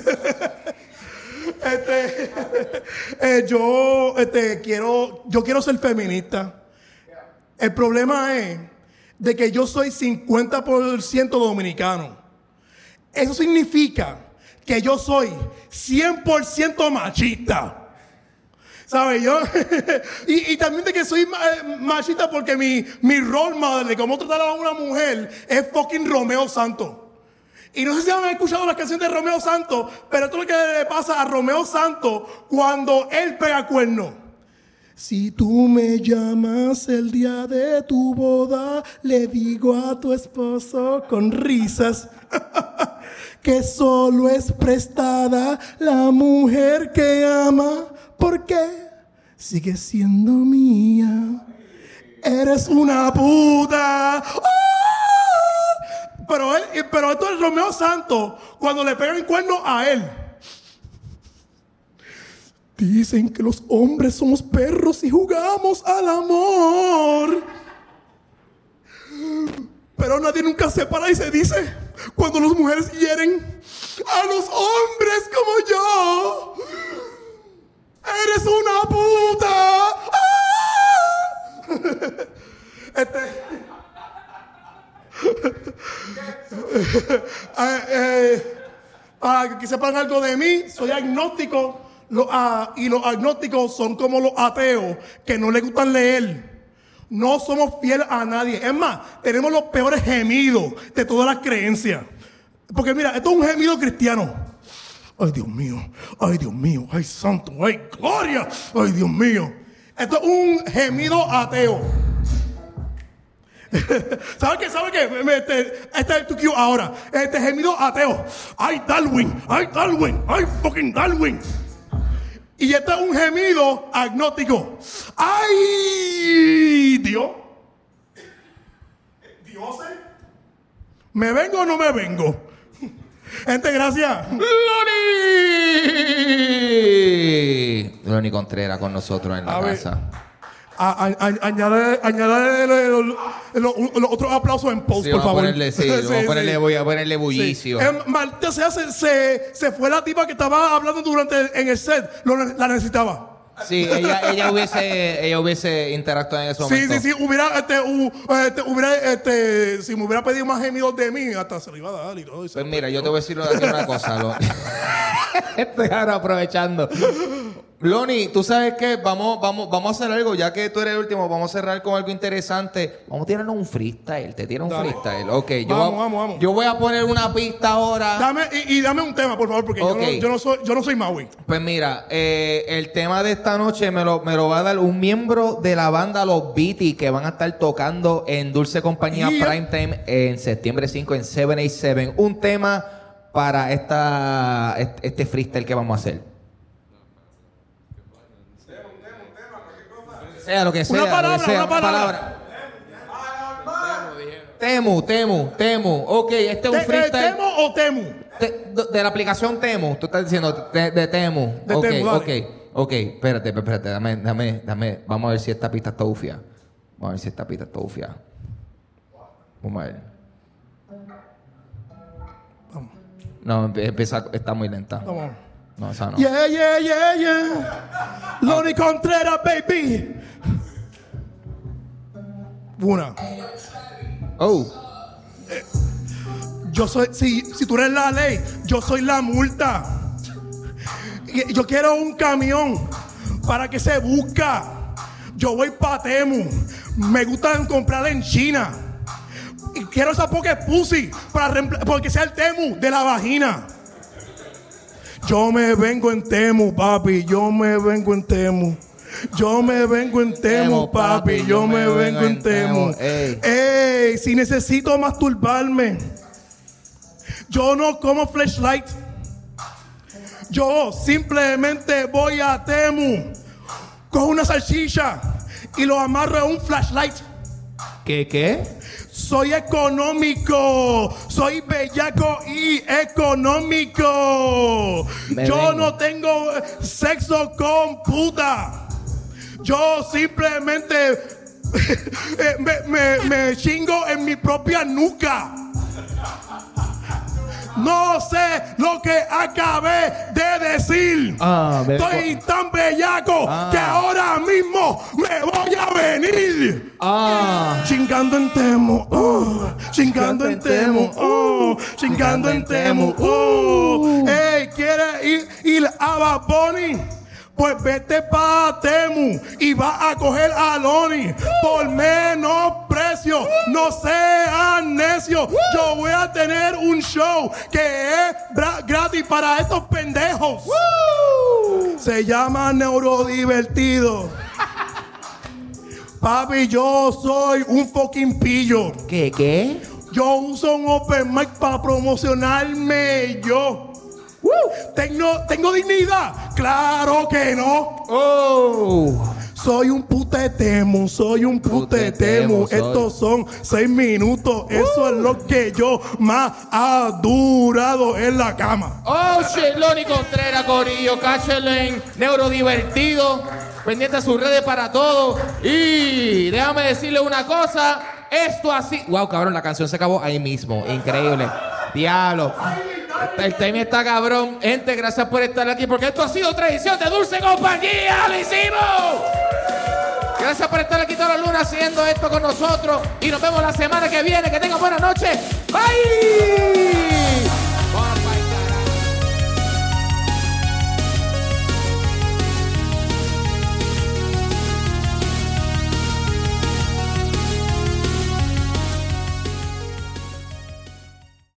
Yo quiero ser feminista. El problema es de que yo soy 50% dominicano. Eso significa que yo soy 100% machista. ¿Sabes? Yo y también de que soy machista porque mi role model de cómo tratar a una mujer es fucking Romeo Santos. Y no sé si han escuchado la canción de Romeo Santos, pero esto es lo que le pasa a Romeo Santos cuando él pega cuerno. Si tú me llamas el día de tu boda, le digo a tu esposo con risas que solo es prestada la mujer que ama, porque sigue siendo mía. Eres una puta. Pero esto es Romeo Santos cuando le pegan el cuerno a él. Dicen que los hombres somos perros y jugamos al amor. Pero nadie nunca se para y se dice cuando las mujeres hieren a los hombres como yo. ¡Eres una puta! Para que sepan algo de mí, soy agnóstico. Y los agnósticos son como los ateos que no les gustan leer. No somos fieles a nadie. Es más, tenemos los peores gemidos de todas las creencias. Porque mira, esto es un gemido cristiano. Ay, Dios mío, ay, santo, ay, gloria, ay, Dios mío. Esto es un gemido ateo. ¿Sabes qué? Este es tu cue ahora. Este gemido ateo. Ay, Darwin, ay, fucking Darwin. Y este es un gemido agnóstico. ¡Ay, Dios! ¿Dios? ¿Me vengo o no me vengo? Gente, gracias. Lonnie Contreras con nosotros en la casa. Añadirle los otros aplausos en post, Sí, por favor. Voy a ponerle bullicio. Maldita sea, se fue la tipa que estaba hablando en el set. La necesitaba. Sí, ella hubiese interactuado en ese momento. Sí. Si me hubiera pedido más gemidos de mí, hasta se lo iba a dar y todo. Pues mira, yo te voy a decir una cosa. Estoy ahora aprovechando. Lonnie, ¿tú sabes qué? Vamos a hacer algo. Ya que tú eres el último, vamos a cerrar con algo interesante. Vamos a tirarnos un freestyle. Te tiro un freestyle. Ok, vamos. Yo voy a poner una pista ahora. Dame un tema, por favor, porque yo no soy Maui. Pues mira, el tema de esta noche me lo va a dar un miembro de la banda Los Beatty, que van a estar tocando en Dulce Compañía Primetime en septiembre 5 en 787. Un tema para este freestyle que vamos a hacer. Sea lo que sea. Una palabra. Temu. Ok, este es un freestyle. ¿Temo o Temu? De la aplicación Temu. Tú estás diciendo de Temu. Ok. Espérate. Dame. Vamos a ver si esta pista está ufia. Vamos a ver. No, está muy lenta. Vamos. No, esa no. Yeah. Lonnie Contreras, baby. Una. Yo soy, si tú eres la ley, yo soy la multa. Yo quiero un camión para que se busca. Yo voy pa' Temu. Me gusta comprar en China. Y quiero esa poke pussy porque sea el Temu de la vagina. Yo me vengo en Temu, papi. Yo me vengo en Temu. Yo me vengo en Temu, papi. Yo me vengo en Temu. Ey, si necesito masturbarme, yo no como flashlight. Yo simplemente voy a Temu, cojo una salchicha y lo amarro a un flashlight. ¿Qué? Soy económico, soy bellaco y económico. Yo no tengo sexo con puta. Yo simplemente me chingo en mi propia nuca. No sé lo que acabé de decir. Estoy tan bellaco que ahora mismo me voy a venir. Chingando en Temu. Chingando en Temu. Chingando en Temu. Hey, ¿quieres ir a Bad Bunny? Pues vete pa' Temu y va a coger a Loni por menos precio. No sean necios. Yo voy a tener un show que es gratis para estos pendejos. Se llama Neurodivertido. Papi, yo soy un fucking pillo. ¿Qué? Yo uso un open mic para promocionarme yo. ¿Tengo dignidad? ¡Claro que no! Soy un putetemu, soy un putetemu. Estos son 6 minutos. Eso es lo que yo más ha durado en la cama. Oh, shit, Loni Contreras, corillo, cáchenle, Neurodivertido, pendiente a sus redes para todo. Y déjame decirle una cosa, esto así... Wow, cabrón, la canción se acabó ahí mismo, increíble. Diablo. El tema está cabrón. Gente, gracias por estar aquí, porque esto ha sido tradición de Dulce Compañía. ¡Lo hicimos! Gracias por estar aquí toda la luna haciendo esto con nosotros. Y nos vemos la semana que viene. Que tengan buena noche. Bye.